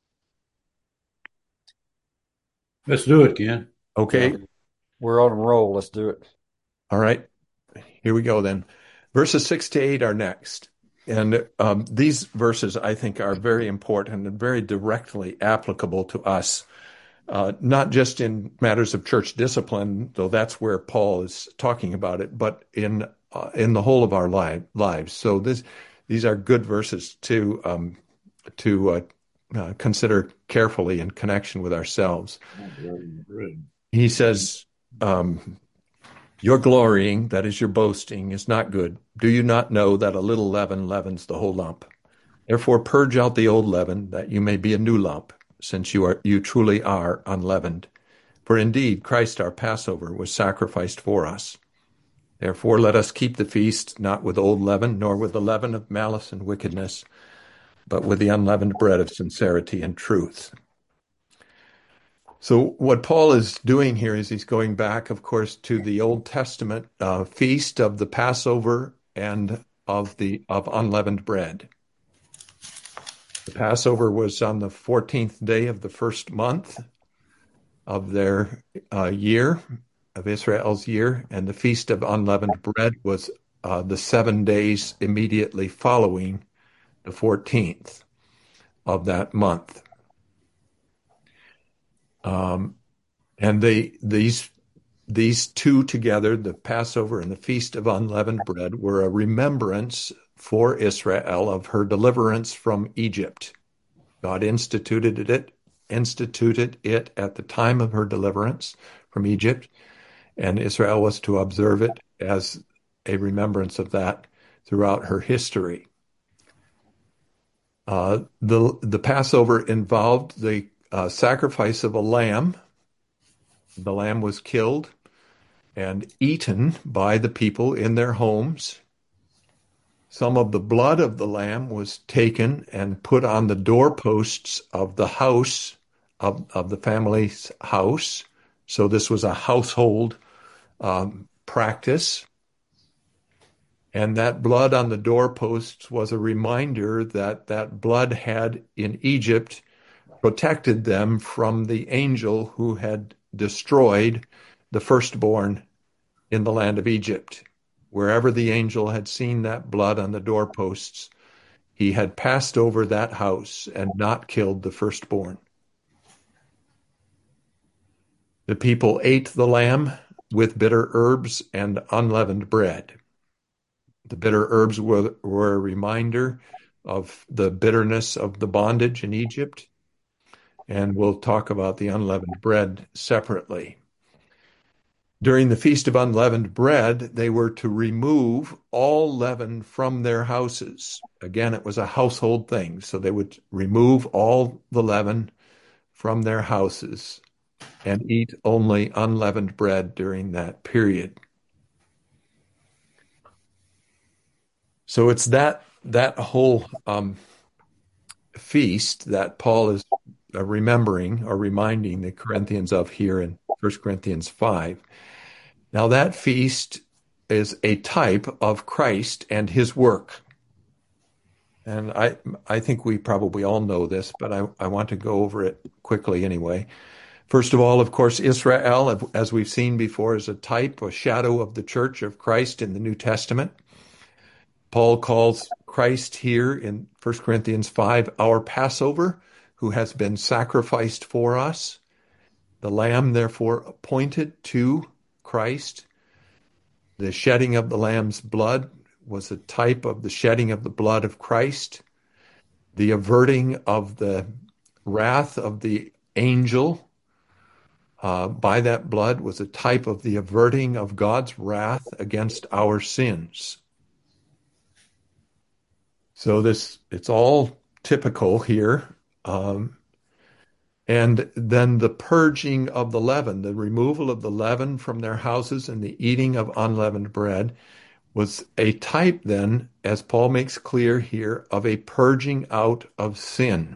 Let's do it, Ken. Okay. Yeah. We're on a roll. Let's do it. All right. Here we go then. Verses 6 to 8 are next. And these verses, I think, are very important and very directly applicable to us, not just in matters of church discipline, though that's where Paul is talking about it, but in the whole of our lives. So these are good verses to consider carefully in connection with ourselves. He says, your glorying, that is your boasting, is not good. Do you not know that a little leaven leavens the whole lump? Therefore purge out the old leaven, that you may be a new lump, since you truly are unleavened. For indeed Christ our Passover was sacrificed for us. Therefore let us keep the feast, not with old leaven, nor with the leaven of malice and wickedness, but with the unleavened bread of sincerity and truth. So what Paul is doing here is he's going back, of course, to the Old Testament feast of the Passover and of unleavened bread. The Passover was on the 14th day of the first month of their year, of Israel's year, and the Feast of Unleavened Bread was the 7 days immediately following the 14th of that month. And these two together, the Passover and the Feast of Unleavened Bread, were a remembrance for Israel of her deliverance from Egypt. God instituted it at the time of her deliverance from Egypt, and Israel was to observe it as a remembrance of that throughout her history. The Passover involved the sacrifice of a lamb. The lamb was killed and eaten by the people in their homes. Some of the blood of the lamb was taken and put on the doorposts of the house, of the family's house. So this was a household practice. And that blood on the doorposts was a reminder that blood had in Egypt protected them from the angel who had destroyed the firstborn in the land of Egypt. Wherever the angel had seen that blood on the doorposts, he had passed over that house and not killed the firstborn. The people ate the lamb with bitter herbs and unleavened bread. The bitter herbs were a reminder of the bitterness of the bondage in Egypt, and we'll talk about the unleavened bread separately. During the Feast of Unleavened Bread, they were to remove all leaven from their houses. Again, it was a household thing, so they would remove all the leaven from their houses and eat only unleavened bread during that period. So it's that whole feast that Paul is remembering or reminding the Corinthians of here in 1 Corinthians 5. Now that feast is a type of Christ and his work. And I think we probably all know this, but I want to go over it quickly anyway. First of all, of course, Israel, as we've seen before, is a type, a shadow of the church of Christ in the New Testament. Paul calls Christ here in 1 Corinthians 5 our Passover, who has been sacrificed for us. The Lamb, therefore, pointed to Christ. The shedding of the Lamb's blood was a type of the shedding of the blood of Christ. The averting of the wrath of the angel by that blood was a type of the averting of God's wrath against our sins. So it's all typical here. And then the purging of the leaven, the removal of the leaven from their houses and the eating of unleavened bread was a type then, as Paul makes clear here, of a purging out of sin.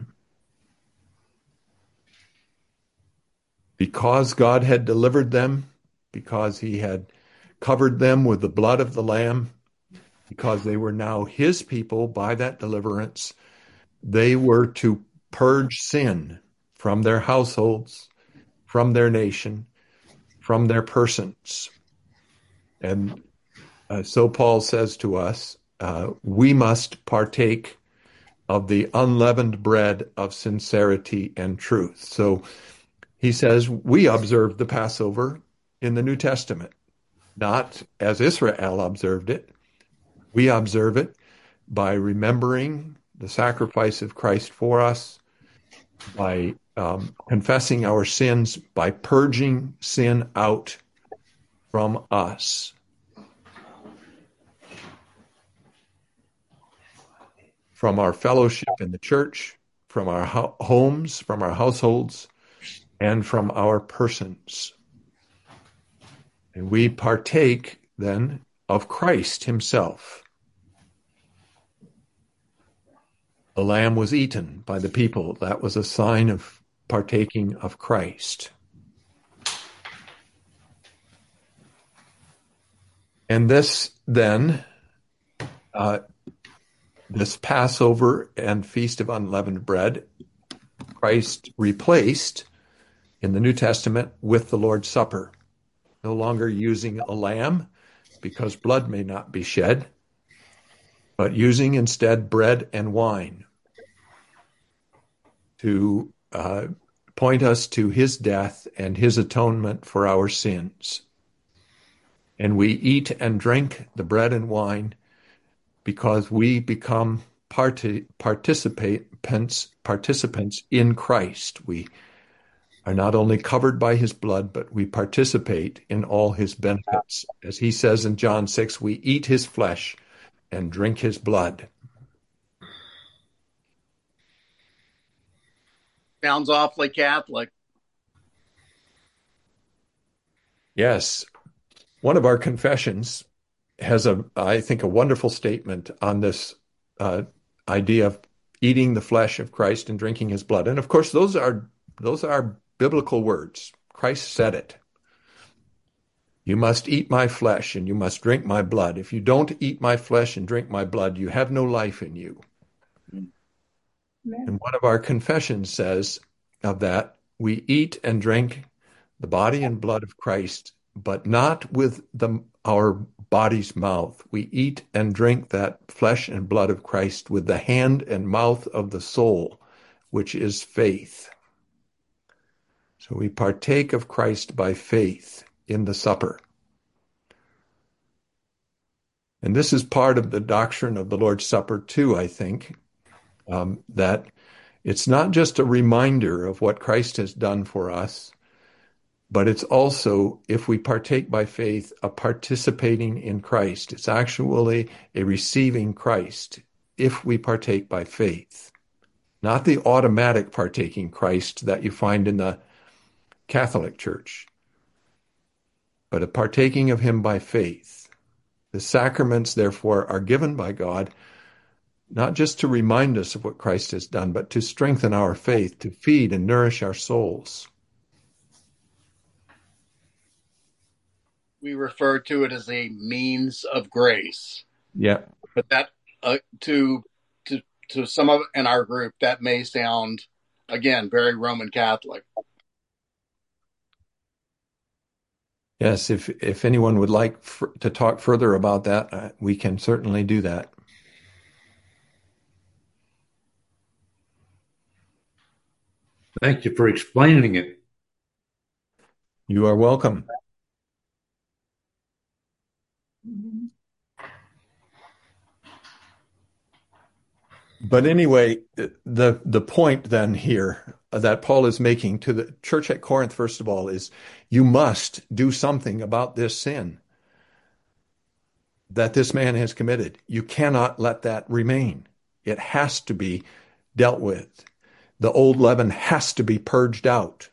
Because God had delivered them, because he had covered them with the blood of the Lamb, because they were now his people by that deliverance, they were to purge sin from their households, from their nation, from their persons. And so Paul says to us, we must partake of the unleavened bread of sincerity and truth. So he says we observe the Passover in the New Testament, not as Israel observed it. We observe it by remembering the sacrifice of Christ for us, by confessing our sins, by purging sin out from us. From our fellowship in the church, from our homes, from our households, and from our persons. And we partake then of Christ himself. The lamb was eaten by the people. That was a sign of partaking of Christ. And this then, this Passover and Feast of Unleavened Bread, Christ replaced in the New Testament with the Lord's Supper, no longer using a lamb because blood may not be shed, but using instead bread and wine to point us to his death and his atonement for our sins. And we eat and drink the bread and wine because we become participants in Christ. We are not only covered by his blood, but we participate in all his benefits. As he says in John 6, we eat his flesh and drink his blood. Sounds awfully Catholic. Yes. One of our confessions has I think, a wonderful statement on this idea of eating the flesh of Christ and drinking his blood. And of course, those are biblical words. Christ said it. You must eat my flesh and you must drink my blood. If you don't eat my flesh and drink my blood, you have no life in you. And one of our confessions says of that, we eat and drink the body and blood of Christ, but not with our body's mouth. We eat and drink that flesh and blood of Christ with the hand and mouth of the soul, which is faith. So we partake of Christ by faith in the supper. And this is part of the doctrine of the Lord's Supper too, I think, that it's not just a reminder of what Christ has done for us, but it's also, if we partake by faith, a participating in Christ. It's actually a receiving Christ if we partake by faith. Not the automatic partaking Christ that you find in the Catholic Church, but a partaking of him by faith. The sacraments, therefore, are given by God, not just to remind us of what Christ has done, but to strengthen our faith, to feed and nourish our souls. We refer to it as a means of grace. Yeah. But that, to some of in our group, that may sound, again, very Roman Catholic. Yes, if anyone would like to talk further about that, we can certainly do that. Thank you for explaining it. You are welcome. But anyway, the point then here that Paul is making to the church at Corinth, first of all, is you must do something about this sin that this man has committed. You cannot let that remain. It has to be dealt with. The old leaven has to be purged out.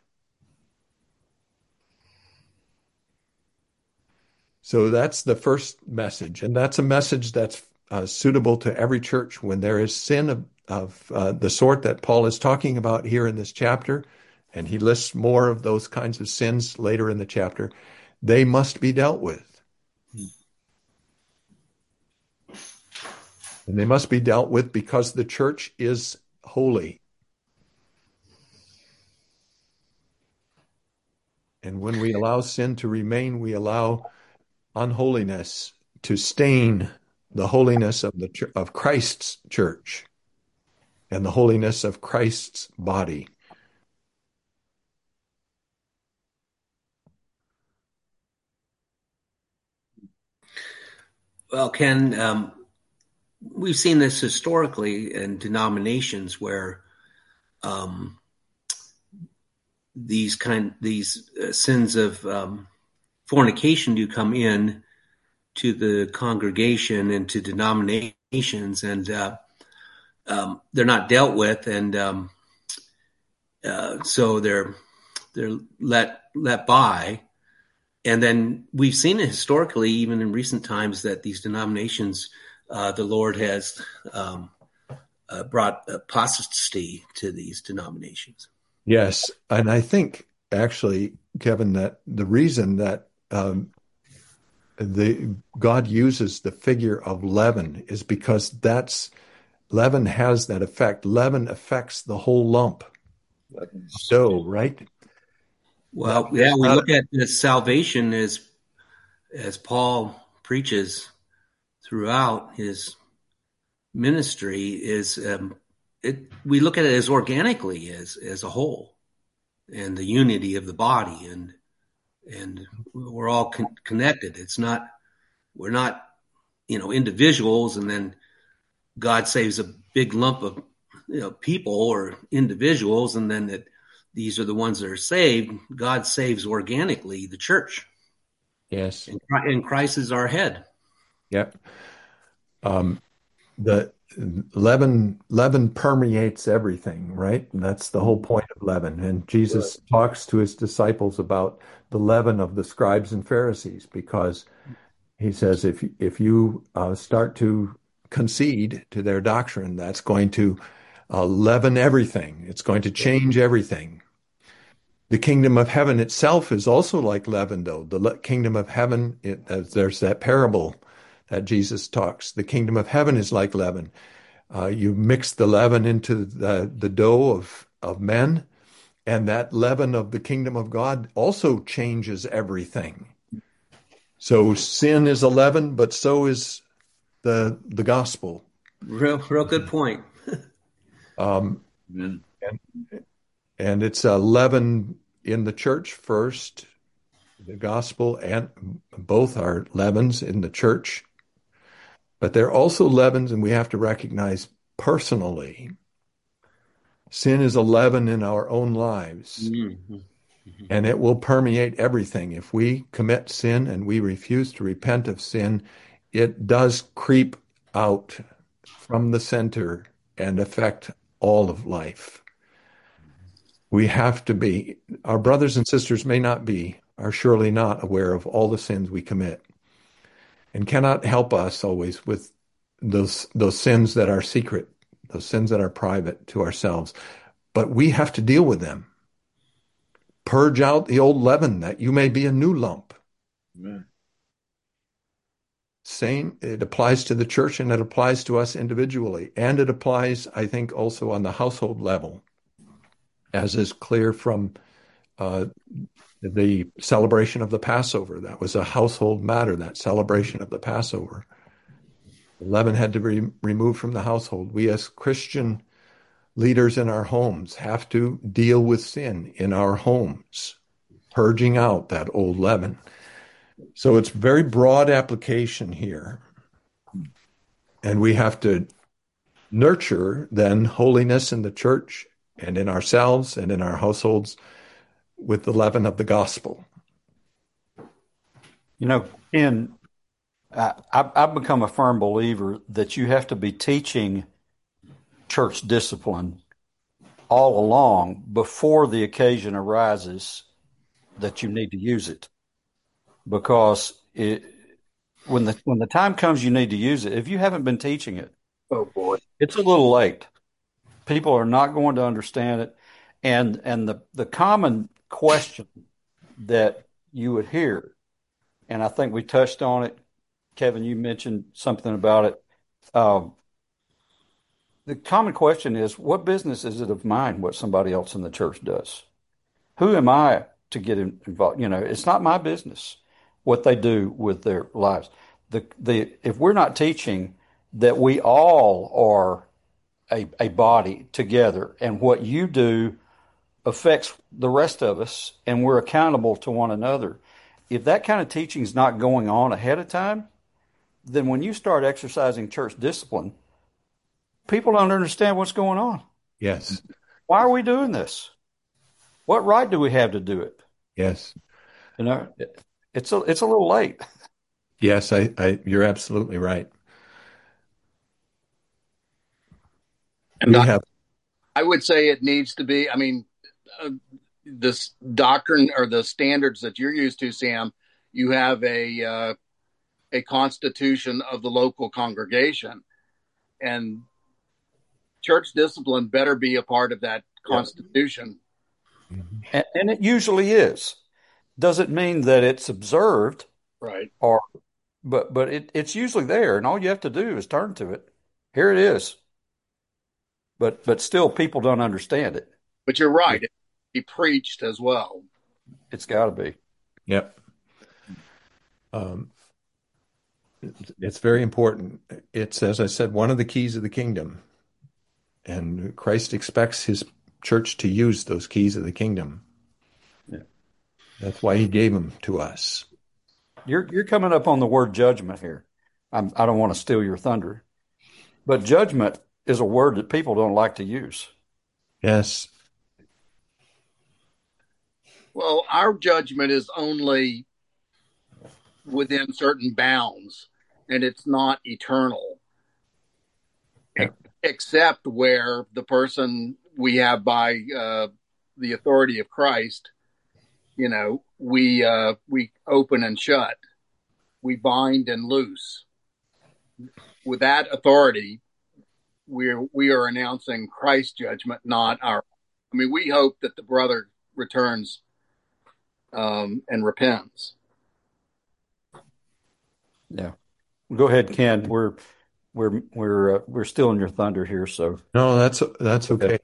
So that's the first message. And that's a message that's suitable to every church when there is sin of the sort that Paul is talking about here in this chapter, and he lists more of those kinds of sins later in the chapter. They must be dealt with. And they must be dealt with because the church is holy. And when we allow sin to remain, we allow unholiness to stain the holiness of Christ's church and the holiness of Christ's body. Well, Ken, we've seen this historically in denominations where these sins of fornication do come in to the congregation and to denominations, and they're not dealt with, and so they're let by. And then we've seen it historically, even in recent times, that these denominations, the Lord has brought apostasy to these denominations. Yes, and I think actually, Kevin, that the reason that God uses the figure of leaven is because leaven has that effect. Leaven affects the whole lump. Dough, right? Well, yeah, we look at this salvation as Paul preaches throughout his ministry. We look at it as organically as a whole, and the unity of the body, and we're all connected. We're not individuals, and then God saves a big lump of people or individuals, and then these are the ones that are saved. God saves organically the church. Yes. And Christ is our head. Yep. The leaven permeates everything, right? And that's the whole point of leaven. And Jesus talks to his disciples about the leaven of the scribes and Pharisees, because he says if you start to concede to their doctrine, that's going to leaven everything. It's going to change everything. The kingdom of heaven itself is also like leaven, though. The kingdom of heaven, there's that parable that Jesus talks. The kingdom of heaven is like leaven. You mix the leaven into the dough of men, and that leaven of the kingdom of God also changes everything. So sin is a leaven, but so is the gospel. Real good point. And it's a leaven in the church first. The gospel and both are leavens in the church, but they're also leavens, and we have to recognize personally. Sin is a leaven in our own lives, and it will permeate everything. If we commit sin and we refuse to repent of sin, it does creep out from the center and affect all of life. We have to be, our brothers and sisters may not be, are surely not aware of all the sins we commit and cannot help us always with those sins that are secret, those sins that are private to ourselves. But we have to deal with them. Purge out the old leaven that you may be a new lump. Amen. Same, it applies to the church and it applies to us individually. And it applies, I think, also on the household level, as is clear from the celebration of the Passover. That was a household matter, that celebration of the Passover. The leaven had to be removed from the household. We as Christian leaders in our homes have to deal with sin in our homes, purging out that old leaven. So it's very broad application here. And we have to nurture then holiness in the church and in ourselves and in our households with the leaven of the gospel. You know, Ken, I've become a firm believer that you have to be teaching church discipline all along before the occasion arises that you need to use it. Because when the time comes you need to use it, if you haven't been teaching it, Oh boy. it's a little late. People are not going to understand it. And the common question that you would hear, and I think we touched on it, Kevin, you mentioned something about it. The common question is, what business is it of mine what somebody else in the church does? Who am I to get involved? You know, it's not my business what they do with their lives. If we're not teaching that we all are a body together, and what you do affects the rest of us, and we're accountable to one another. If that kind of teaching is not going on ahead of time, then when you start exercising church discipline, people don't understand what's going on. Yes. Why are we doing this? What right do we have to do it? Yes. You know, it's a little late. Yes, you're absolutely right. And We have, I would say it needs to be, I mean, this doctrine or the standards that you're used to, Sam, you have a constitution of the local congregation, and church discipline better be a part of that constitution. And it usually is. Doesn't mean that it's observed, Right. but it's usually there, and all you have to do is turn to it. Here it is. But still, people don't understand it. But you're right. It be preached as well. It's got to be. yep. It's very important. It's, as I said, one of the keys of the kingdom. And Christ expects his church to use those keys of the kingdom. Yeah. That's why he gave them to us. You're coming up on the word judgment here. I don't want to steal your thunder, but judgment is a word that people don't like to use. Yes. Well, our judgment is only within certain bounds, and it's not eternal, except where the person we have by the authority of Christ, you know, we open and shut, we bind and loose. With that authority, we are announcing Christ's judgment, not our. I mean, we hope that the brother returns and repents. Yeah. Go ahead, Ken. We're still in your thunder here, so No, that's okay.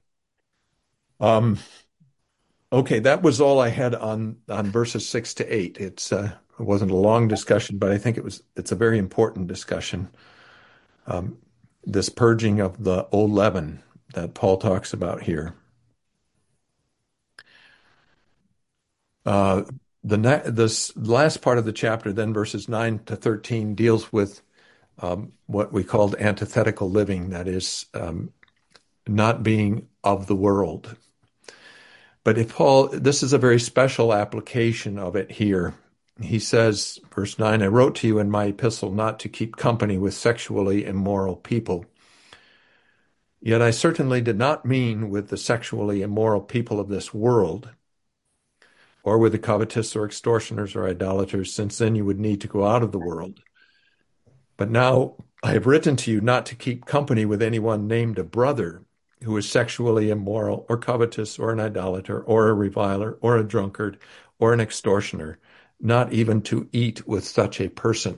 Okay, that was all I had on verses 6 to 8. It wasn't a long discussion, but I think it's a very important discussion. This purging of the old leaven that Paul talks about here. Uh, this last part of the chapter, then verses 9 to 13, deals with what we called antithetical living, that is, not being of the world. But if Paul, this is a very special application of it here. He says, verse 9, I wrote to you in my epistle not to keep company with sexually immoral people. Yet I certainly did not mean with the sexually immoral people of this world, or with the covetous or extortioners or idolaters, since then you would need to go out of the world. But now I have written to you not to keep company with anyone named a brother who is sexually immoral or covetous or an idolater or a reviler or a drunkard or an extortioner, not even to eat with such a person.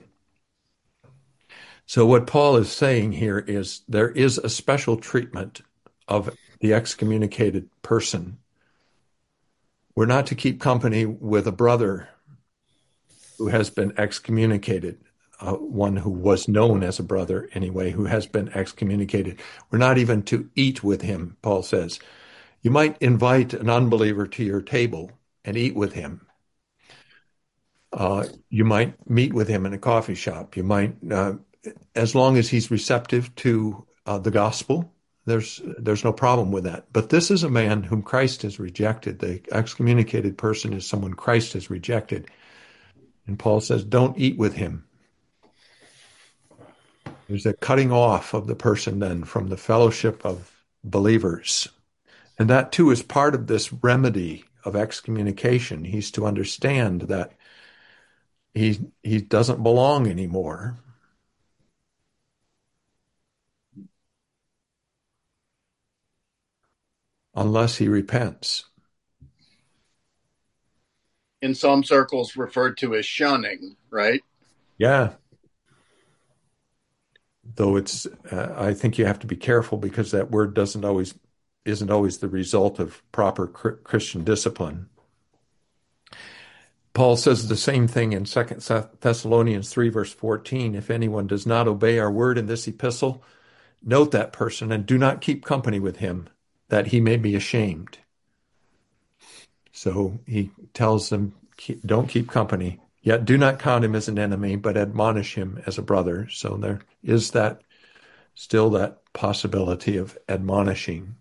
So what Paul is saying here is there is a special treatment of the excommunicated person. We're not to keep company with a brother who has been excommunicated, one who was known as a brother anyway, who has been excommunicated. We're not even to eat with him, Paul says. You might invite an unbeliever to your table and eat with him. You might meet with him in a coffee shop. You might, as long as he's receptive to the gospel, there's no problem with that. But this is a man whom Christ has rejected. The excommunicated person is someone Christ has rejected. And Paul says, don't eat with him. There's a cutting off of the person then from the fellowship of believers. And that too is part of this remedy of excommunication. He's to understand that he doesn't belong anymore. Unless he repents. In some circles referred to as shunning, right? Yeah. Though it's, I think you have to be careful because that word isn't always the result of proper Christian discipline. Paul says the same thing in 2 Thessalonians 3, verse 14. If anyone does not obey our word in this epistle, note that person and do not keep company with him, that he may be ashamed. So he tells them, don't keep company, yet do not count him as an enemy, but admonish him as a brother. So there is still that possibility of admonishing.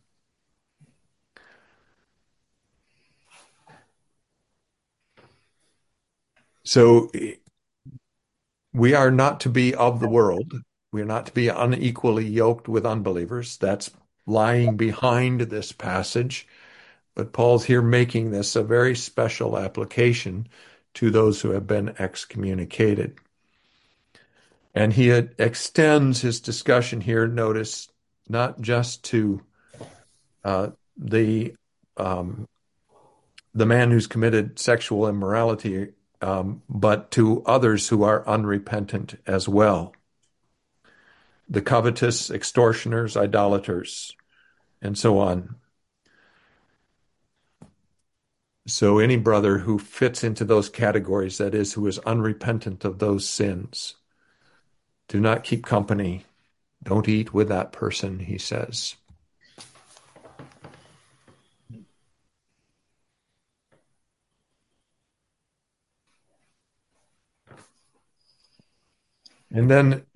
So we are not to be of the world. We are not to be unequally yoked with unbelievers. That's lying behind this passage. But Paul's here making this a very special application to those who have been excommunicated. And he extends his discussion here, notice, not just to the man who's committed sexual immorality, but to others who are unrepentant as well. The covetous, extortioners, idolaters, and so on. So any brother who fits into those categories, that is, who is unrepentant of those sins, do not keep company. Don't eat with that person, he says. And then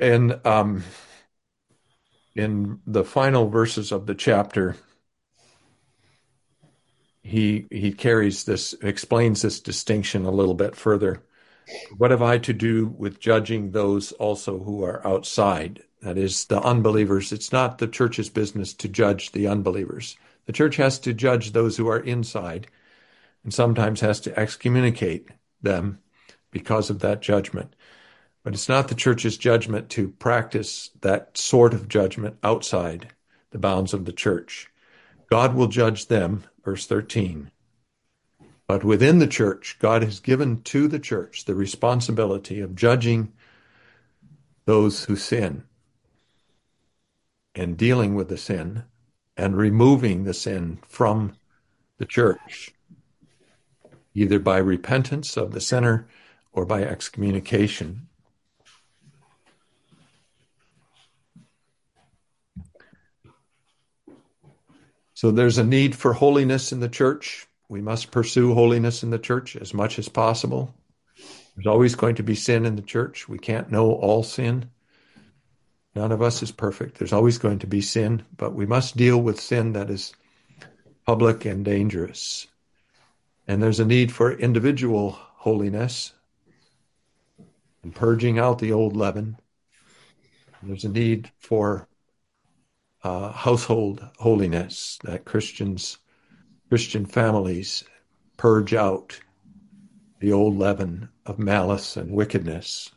in the final verses of the chapter, he explains this distinction a little bit further. What have I to do with judging those also who are outside? That is, the unbelievers. It's not the church's business to judge the unbelievers. The church has to judge those who are inside and sometimes has to excommunicate them because of that judgment. But it's not the church's judgment to practice that sort of judgment outside the bounds of the church. God will judge them, verse 13. But within the church, God has given to the church the responsibility of judging those who sin and dealing with the sin and removing the sin from the church, either by repentance of the sinner or by excommunication. So there's a need for holiness in the church. We must pursue holiness in the church as much as possible. There's always going to be sin in the church. We can't know all sin. None of us is perfect. There's always going to be sin, but we must deal with sin that is public and dangerous. And there's a need for individual holiness and purging out the old leaven. There's a need for household holiness, that Christian families purge out the old leaven of malice and wickedness.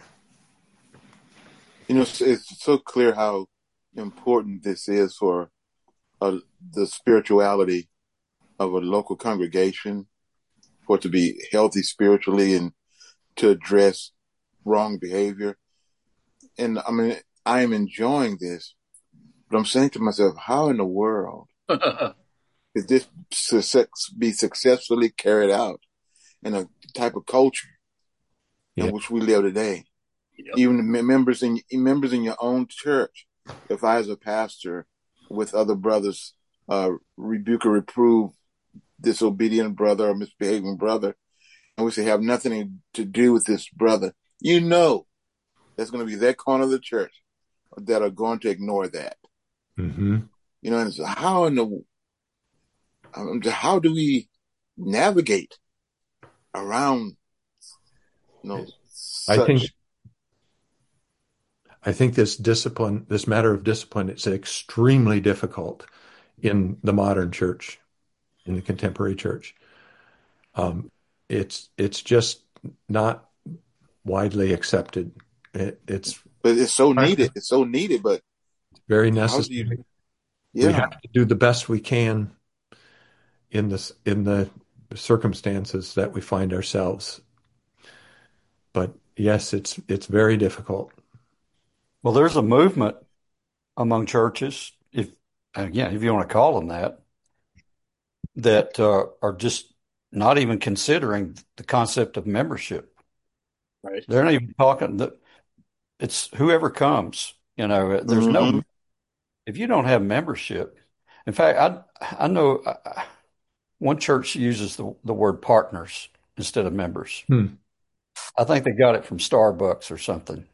It's so clear how important this is for the spirituality of a local congregation, for it to be healthy spiritually and to address wrong behavior. And I mean, I am enjoying this, but I'm saying to myself, how in the world could this be successfully carried out in a type of culture in which we live today? Yep. Even members in your own church. If I, as a pastor, with other brothers, rebuke or reprove disobedient brother or misbehaving brother, and we say have nothing to do with this brother, there's going to be that corner of the church that are going to ignore that. Mm-hmm. And so how do we navigate around? I think this matter of discipline, it's extremely difficult in the modern church, in the contemporary church. It's just not widely accepted. But it's so needed. It's so needed, but very necessary. We have to do the best we can in the circumstances that we find ourselves. But yes, it's very difficult. Well, there's a movement among churches, if you want to call them that are just not even considering the concept of membership. Right. They're not even talking. It's whoever comes. There's no. If you don't have membership, in fact, I know one church uses the word partners instead of members. I think they got it from Starbucks or something.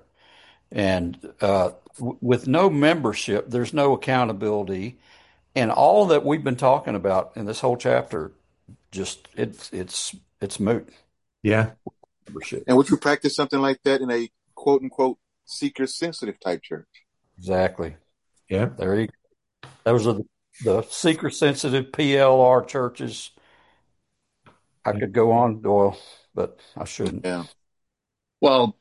And with no membership, there's no accountability, and all that we've been talking about in this whole chapter, just it's moot. Yeah. Membership. And would you practice something like that in a quote unquote seeker sensitive type church? Exactly. Yeah. There you go. Those are the seeker sensitive PLR churches. I could go on, Doyle, but I shouldn't. Yeah. Well,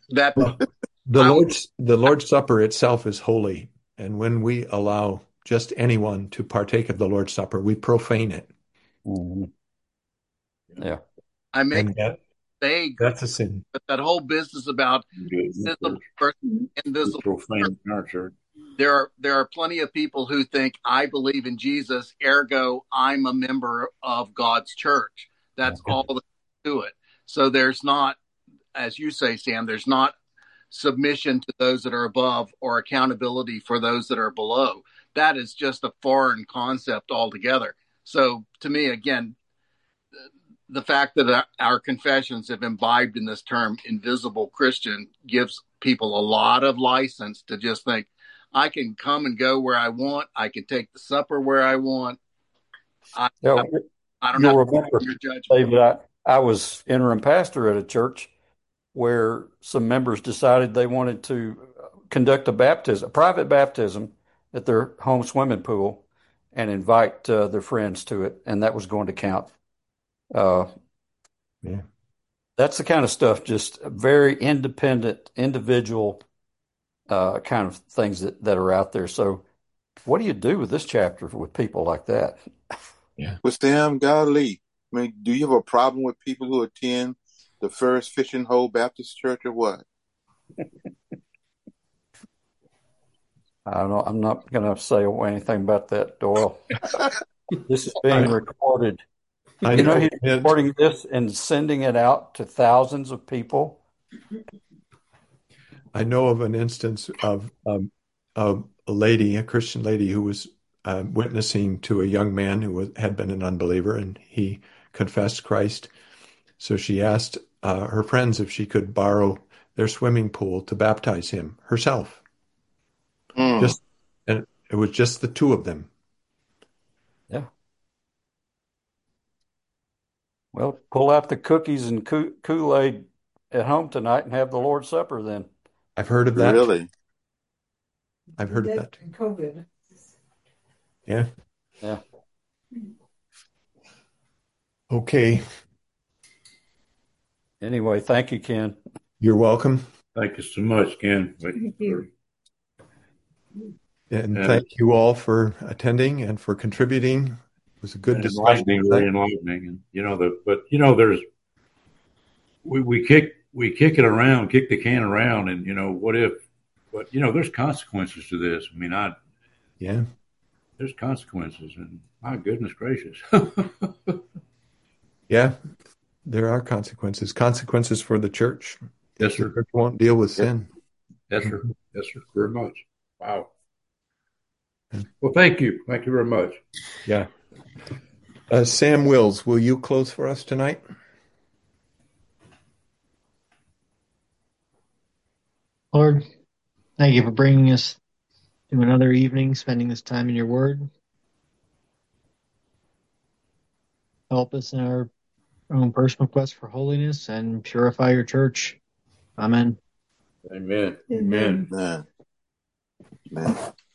the Lord's Supper itself is holy, and when we allow just anyone to partake of the Lord's Supper, we profane it. Mm-hmm. Yeah. I make that's a sin. But that whole business about invisible profane in our church. There are plenty of people who think I believe in Jesus, ergo I'm a member of God's church. That's all there is to it. So there's not, as you say, Sam, there's not submission to those that are above or accountability for those that are below. That is just a foreign concept altogether. So to me, again, the fact that our confessions have imbibed in this term invisible Christian gives people a lot of license to just think, I can come and go where I want. I can take the supper where I want. I don't know. Remember, David, I was interim pastor at a church where some members decided they wanted to conduct a private baptism at their home swimming pool and invite their friends to it, and that was going to count. That's the kind of stuff, just very independent, individual kind of things that are out there. So what do you do with this chapter with people like that? Yeah. Well, Sam, golly, do you have a problem with people who attend the First Fishing Hole Baptist Church or what? I don't know. I'm not going to say anything about that, Doyle. This is being recorded. He's recording this and sending it out to thousands of people. I know of an instance of a Christian lady who was witnessing to a young man who had been an unbeliever, and he confessed Christ. So she asked her friends if she could borrow their swimming pool to baptize him herself. And it was just the two of them. Yeah. Well, pull out the cookies and Kool-Aid at home tonight and have the Lord's Supper then. I've heard of that. Really? I've heard of that. COVID. Yeah. Yeah. Okay. Anyway, thank you, Ken. You're welcome. Thank you so much, Ken. Thank you. And thank you all for attending and for contributing. It was a good discussion. Very enlightening. And there's we kick it around, kick the can around, and what if? But there's consequences to this. I mean, yeah, there's consequences, and my goodness gracious. Yeah, there are consequences. Consequences for the church. Yes, sir. The church won't deal with sin. Yes, sir. Yes, sir. Very much. Wow. Well, thank you. Thank you very much. Yeah. Sam Wills, will you close for us tonight? Lord, thank you for bringing us to another evening, spending this time in your word. Help us in our own personal quest for holiness and purify your church. Amen. Amen. Amen. Amen. Amen.